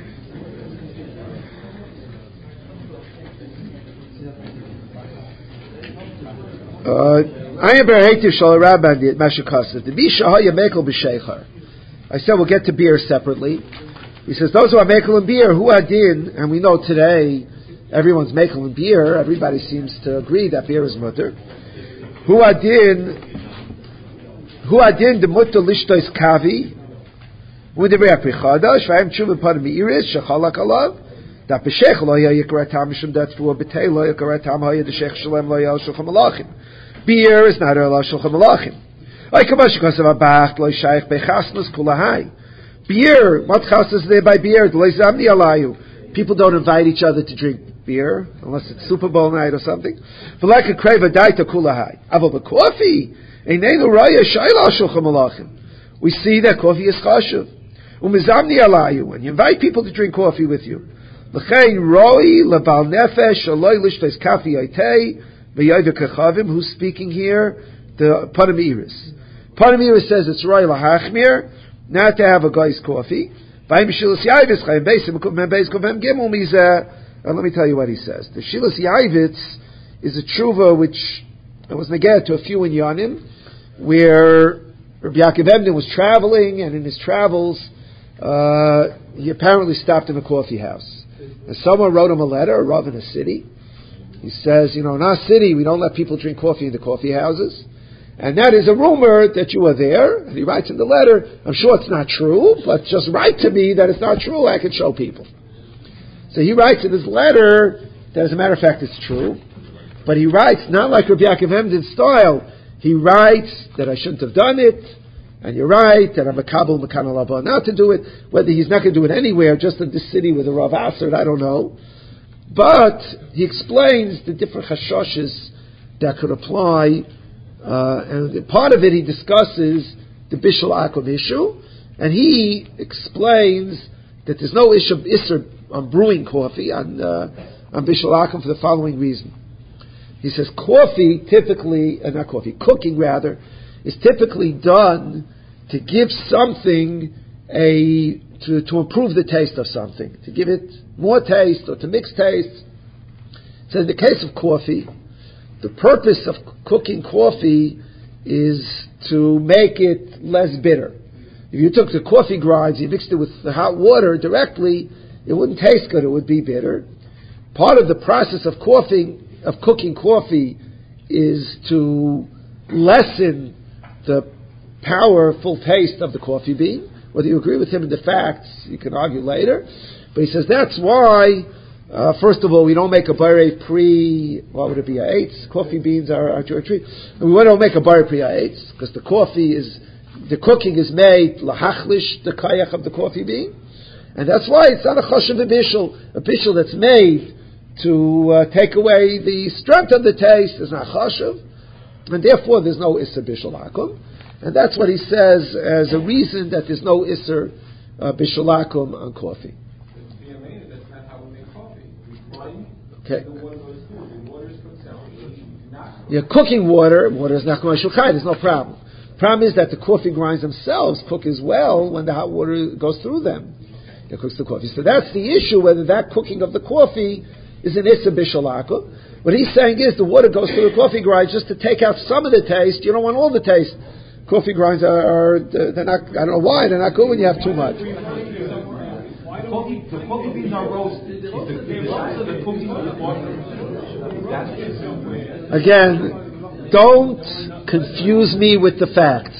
Uh, I am berheiti shal rabban the mashakasav. The bisha haya mekel b'sheichar. I said we'll get to beer separately. He says those who are mekel in beer, who adin, and we know today everyone's mekel in beer. Everybody seems to agree that beer is mutter. Who adin, who adin the mutter lishtois kavi. With the reaprichada shvaim tshuva panim iris shachalak alav. That b'sheichar lo haya yikarat hamishum that for b'tei lo yikarat ham haya the sheich shalem lo yal shulchan malachim. Beer is not a shulchan malachim. Beer, what chas is there by beer? People don't invite each other to drink beer unless it's Super Bowl night or something. But like a crave a daita kulahai. Avo coffee, einenu raya shayla shulchan malachim. We see that coffee is chashuv. Umizamni alayu, and you invite people to drink coffee with you. L'chein roi lebal nefesh aloi lishtes kafi aitei v'yayvik kachavim. Who's speaking here? The Panim Iris. Panim Iris says it's roi lahachmir, not to have a guy's coffee. And let me tell you what he says. The Shilas Yavitz is a tshuva which was neged to a few in Yanim, where Rabbi Yaakov Emden was traveling, and in his travels, uh, he apparently stopped in a coffee house. And someone wrote him a letter, a rav in a city. He says, you know, in our city, we don't let people drink coffee in the coffee houses. And that is a rumor that you were there. And he writes in the letter, I'm sure it's not true, but just write to me that it's not true, I can show people. So he writes in his letter that as a matter of fact it's true. But he writes, not like Rabbi Yaakov Emden's style, he writes that I shouldn't have done it, and you're right, that I'm a Kabul Mekan Alaba not to do it, whether he's not going to do it anywhere, just in this city with a Rav Asser, I don't know. But he explains the different chashoshes that could apply, uh, and part of it he discusses the Bishul Akum issue, and he explains that there's no issue of Isser on brewing coffee, on, uh, on Bishul Akum for the following reason. He says coffee typically, uh, not coffee, cooking rather, is typically done to give something a, to, to improve the taste of something, to give it more taste or to mix taste. So in the case of coffee, the purpose of cooking coffee is to make it less bitter. If you took the coffee grinds, you mixed it with the hot water directly, it wouldn't taste good, it would be bitter. Part of the process of coffee, of cooking coffee is to lessen the powerful taste of the coffee bean. Whether you agree with him in the facts, you can argue later. But he says that's why, uh, first of all, we don't make a bare pre, what would it be, eitz? Coffee beans are, are tree. And we don't make a bare pre eitz, because the coffee is, the cooking is made lahachlish, the kayach of the coffee bean. And that's why it's not a choshev a bishul. A bishul that's made to uh, take away the strength of the taste is not choshev. And therefore there's no issa bishul akum. And that's what he says as a reason that there's no isser uh, bishul akum on coffee. That's not how we make coffee. We grind, okay. the water goes through, the water is cooked out. Yeah, cooking water, water is not commercial chai, there's no problem. Problem is that the coffee grinds themselves cook as well when the hot water goes through them. It cooks the coffee. So that's the issue, whether that cooking of the coffee is an issa bishul akum. What he's saying is the water goes through the coffee grind just to take out some of the taste. You don't want all the taste. Coffee grinds are, are they're not, I don't know why, they're not good when you have too much. Coffee, the coffee beans are roasted. The roast of the cooking of the coffee. Again, don't confuse me with the facts.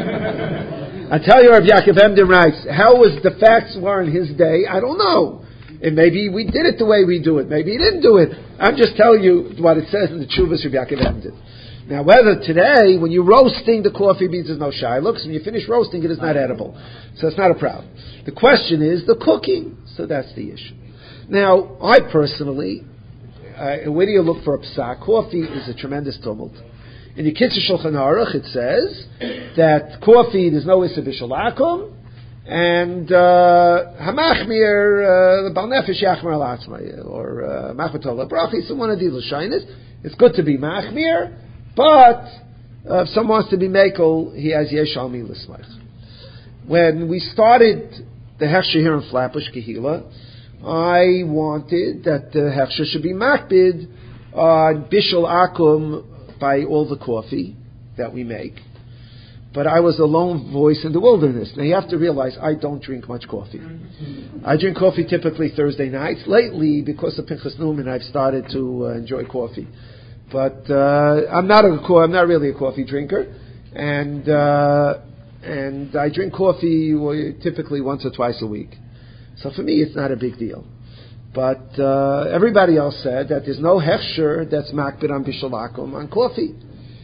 I tell you, Rav Yaakov Emden writes, how was the facts were in his day? I don't know. And maybe we did it the way we do it. Maybe he didn't do it. I'm just telling you what it says in the Tshuvas Rav Yaakov Emden. Now, whether today, when you're roasting the coffee beans, there's no shiloh, because when you finish roasting it, it's not edible. So it's not a problem. The question is the cooking. So that's the issue. Now, I personally, uh, where do you look for a psak? Coffee is a tremendous tumult. In the Kitzur Shulchan Aruch, it says that coffee, there's no issa bishul akum, and hamachmir, the bal nefesh yachmir al atzmai, or machmatol brachis, so one of these l'shainis. It's good to be machmir, but uh, if someone wants to be mekel, he has yesh al mi l'smach. When we started the hechsher here in Flatbush Kehila, I wanted that the hechsher should be makbid on bishul akum by all the coffee that we make. But I was a lone voice in the wilderness. Now you have to realize I don't drink much coffee. I drink coffee typically Thursday nights. Lately, because of Pinchas Newman, I've started to uh, enjoy coffee. But uh, I'm not a I'm not really a coffee drinker, and uh, and I drink coffee typically once or twice a week. So for me, it's not a big deal. But uh, everybody else said that there's no hechsher that's makbid on bishul akum on coffee,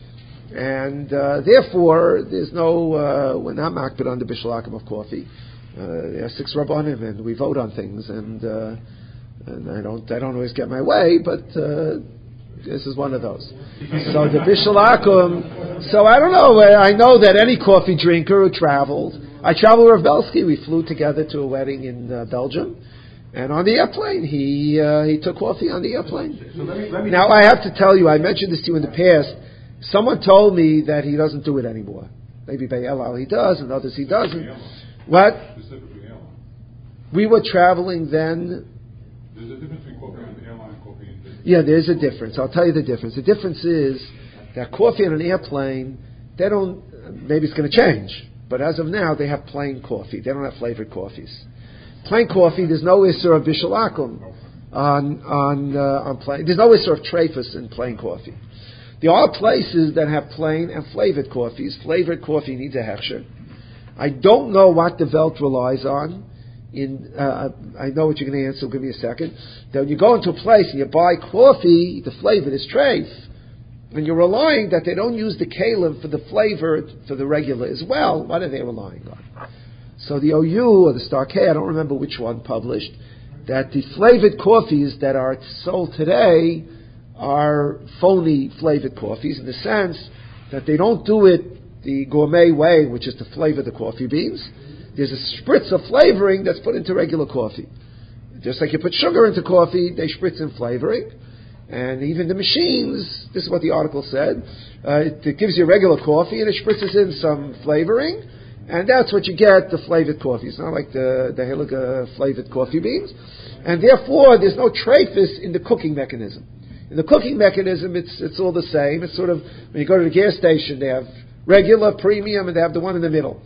and uh, therefore there's no uh, we're not makbid on the bishul akum of coffee. Uh, there are six rabbanim, and we vote on things, and uh, and I don't I don't always get my way, but uh, this is one of those. So the bishul akum. So I don't know. I know that any coffee drinker who traveled. I traveled with Rav Belsky. We flew together to a wedding in uh, Belgium. And on the airplane, he uh, he took coffee on the airplane. So let me, let me now, I have to tell you, I mentioned this to you in the past. Someone told me that he doesn't do it anymore. Maybe by El Al he does, and others he doesn't. What? Specifically airline. We were traveling then. There's a difference between coffee on the airline and coffee in business. Yeah, there's a difference. I'll tell you the difference. The difference is that coffee on an airplane, they don't, maybe it's going to change, but as of now, they have plain coffee. They don't have flavored coffees. Plain coffee, there's no issur of bishul akum on on uh, on plain. There's no issur of treifus in plain coffee. There are places that have plain and flavored coffees. Flavored coffee needs a hechsher. I don't know what the Welt relies on. In uh, I know what you're going to answer. Give me a second. That when you go into a place and you buy coffee, the flavor is treif, and you're relying that they don't use the kalim for the flavor for the regular as well. What are they relying on? So the O U or the Star K, I don't remember which one, published that the flavored coffees that are sold today are phony flavored coffees in the sense that they don't do it the gourmet way, which is to flavor the coffee beans. There's a spritz of flavoring that's put into regular coffee. Just like you put sugar into coffee, they spritz in flavoring. And even the machines, this is what the article said, uh, it, it gives you regular coffee and it spritzes in some flavoring. And that's what you get, the flavored coffee. It's not like the, the Heliga flavored coffee beans. And therefore, there's no treifus in the cooking mechanism. In the cooking mechanism, it's it's all the same. It's sort of, when you go to the gas station, they have regular, premium, and they have the one in the middle.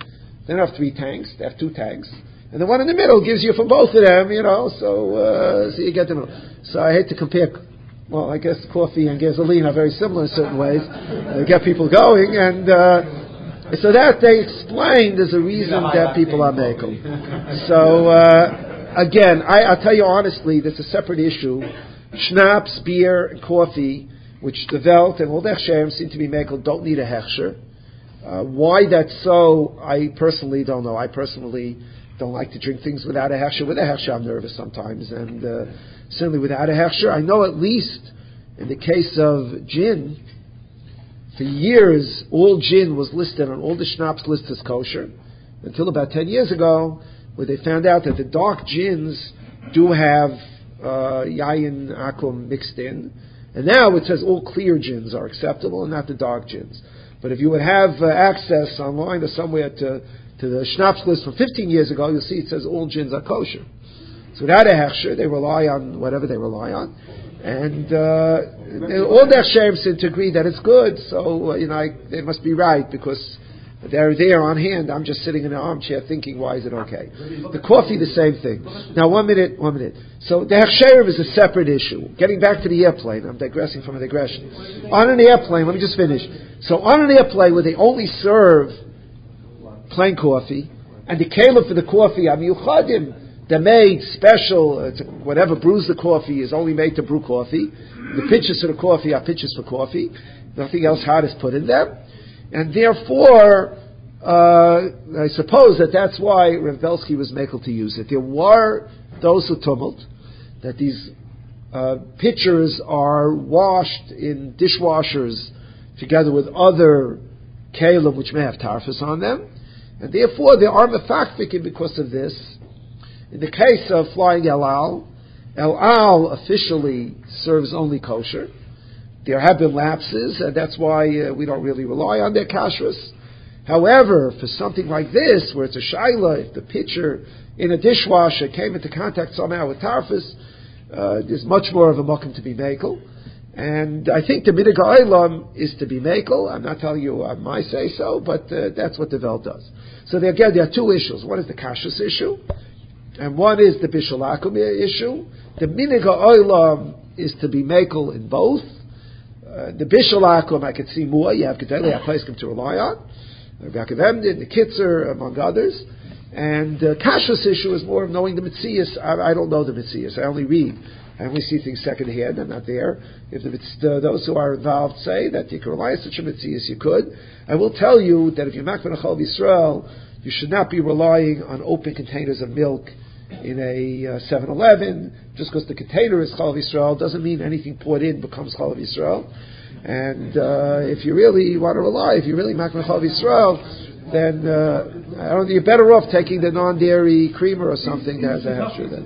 They don't have three tanks, they have two tanks. And the one in the middle gives you from both of them, you know, so, uh, so you get the middle. So I hate to compare, well, I guess coffee and gasoline are very similar in certain ways. They get people going, and uh, so that they explained there's a reason that people are makel. So, uh, again, I, I'll tell you honestly, that's a separate issue. Schnapps, beer, and coffee, which the Welt and all the hechsherim seem to be makel, don't need a hechsher. Uh, why that's so, I personally don't know. I personally don't like to drink things without a hechsher. With a hechsher, I'm nervous sometimes, and uh, certainly without a hechsher. I know at least in the case of gin, for years, all gin was listed on all the schnapps lists as kosher, until about ten years ago, where they found out that the dark gins do have uh, yayin akum mixed in, and now it says all clear gins are acceptable and not the dark gins. But if you would have uh, access online or somewhere to, to the schnapps list from fifteen years ago, you'll see it says all gins are kosher. So without a hechsher, they rely on whatever they rely on. And uh, all the hechsherim seem to agree that it's good, so uh, you know I, they must be right, because they're there on hand. I'm just sitting in an armchair thinking, why is it okay? The coffee, the same thing. Now, one minute, one minute. So the hechsherim is a separate issue. Getting back to the airplane, I'm digressing from a digression. On an airplane, let me just finish. So on an airplane where they only serve plain coffee, and the caleb for the coffee, I mean, yuchadim, they're made special, uh, to, whatever brews the coffee is only made to brew coffee. The pitchers for the coffee are pitchers for coffee. Nothing else hot is put in them. And therefore, uh, I suppose that that's why Rav Belsky was makel to use it. There were those who tumult that these uh, pitchers are washed in dishwashers together with other kalim which may have tarfus on them, and therefore they are mefakfikin because of this. In the case of flying El Al, El Al officially serves only kosher. There have been lapses, and that's why uh, we don't really rely on their kashrus. However, for something like this, where it's a shaila, if the pitcher in a dishwasher came into contact somehow with tarfus, uh, there's much more of a mokum to be makel. And I think the minig ha'olam is to be makel. I'm not telling you I might say so, but uh, that's what the Welt does. So there, again, there are two issues. One is the kashrus issue, and one is the bishul akum issue. The minig ha'olam is to be makel in both. Uh, the bishul akum, I could see more. You have Gedolei HaPoskim to rely on. Rabbi Emden, the Kitzer, among others. And the uh, kashrus issue is more of knowing the Metzias. I, I don't know the Metzias. I only read. I only see things secondhand. I'm not there. If the, uh, those who are involved say that you can rely on such a Metzias, you could. I will tell you that if you're makban Chalav Yisrael, you should not be relying on open containers of milk in a uh, seven eleven. Just because the container is Chalav Yisrael doesn't mean anything poured in becomes Chalav Yisrael. And uh, if you really want to rely, if you really makban Chalav Yisrael, then uh, I don't think you're better off taking the non-dairy creamer or something that has a hechsher. Then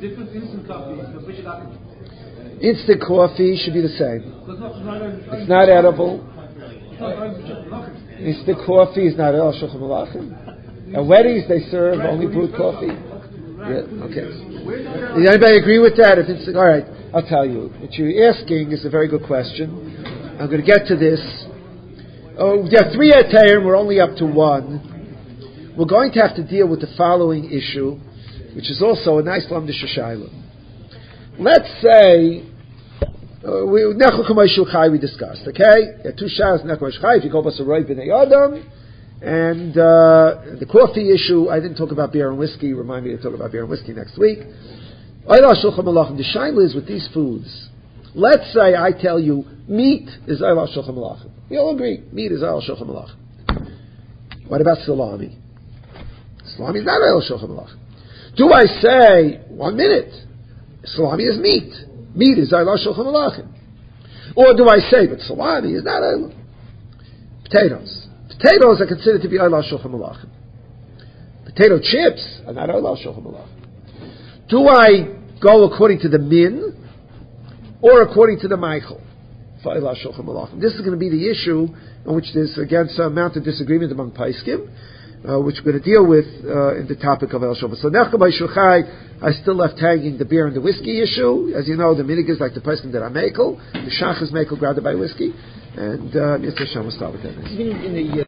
instant coffee should be the same. It's not edible. Instant coffee is not el shulchan malachim. At weddings they serve only brewed coffee. Yeah, okay. Does anybody agree with that? If it's all right, I'll tell you. What you're asking is a very good question. I'm going to get to this. Oh, there are three atayim. We're only up to one. We're going to have to deal with the following issue, which is also a nice lamda shashayla. Let's say uh, we nechol k'may shulchai we discussed. Okay, there are two shas nechol shulchai. If you go bas a roy b'nei adam. And uh, the coffee issue, I didn't talk about beer and whiskey. Remind me to talk about beer and whiskey next week. The shaila is with these foods. Let's say I tell you meat is ayla shulchan malachim. We all agree meat is ayla shulchan malachim. What about salami? Salami is not ayla shulchan malachim. Do I say one minute? Salami is meat. Meat is ayla shulchan malachim. Or do I say but salami is not ayla? Potatoes. Potatoes are considered to be ayla shulchan malachim. Potato chips are not ayla shulchan malachim. Do I go according to the min or according to the Michael for ayla shulchan malachim? This is going to be the issue in which there's again some amount of disagreement among Paiskim, uh, which we're going to deal with uh, in the topic of el shulchan. So nechol by shulchai, I still left hanging the beer and the whiskey issue. As you know, the minig is like the Paiskim that are makel. The shach is makel grounded by whiskey. And uh, Mister Hashem will start with that.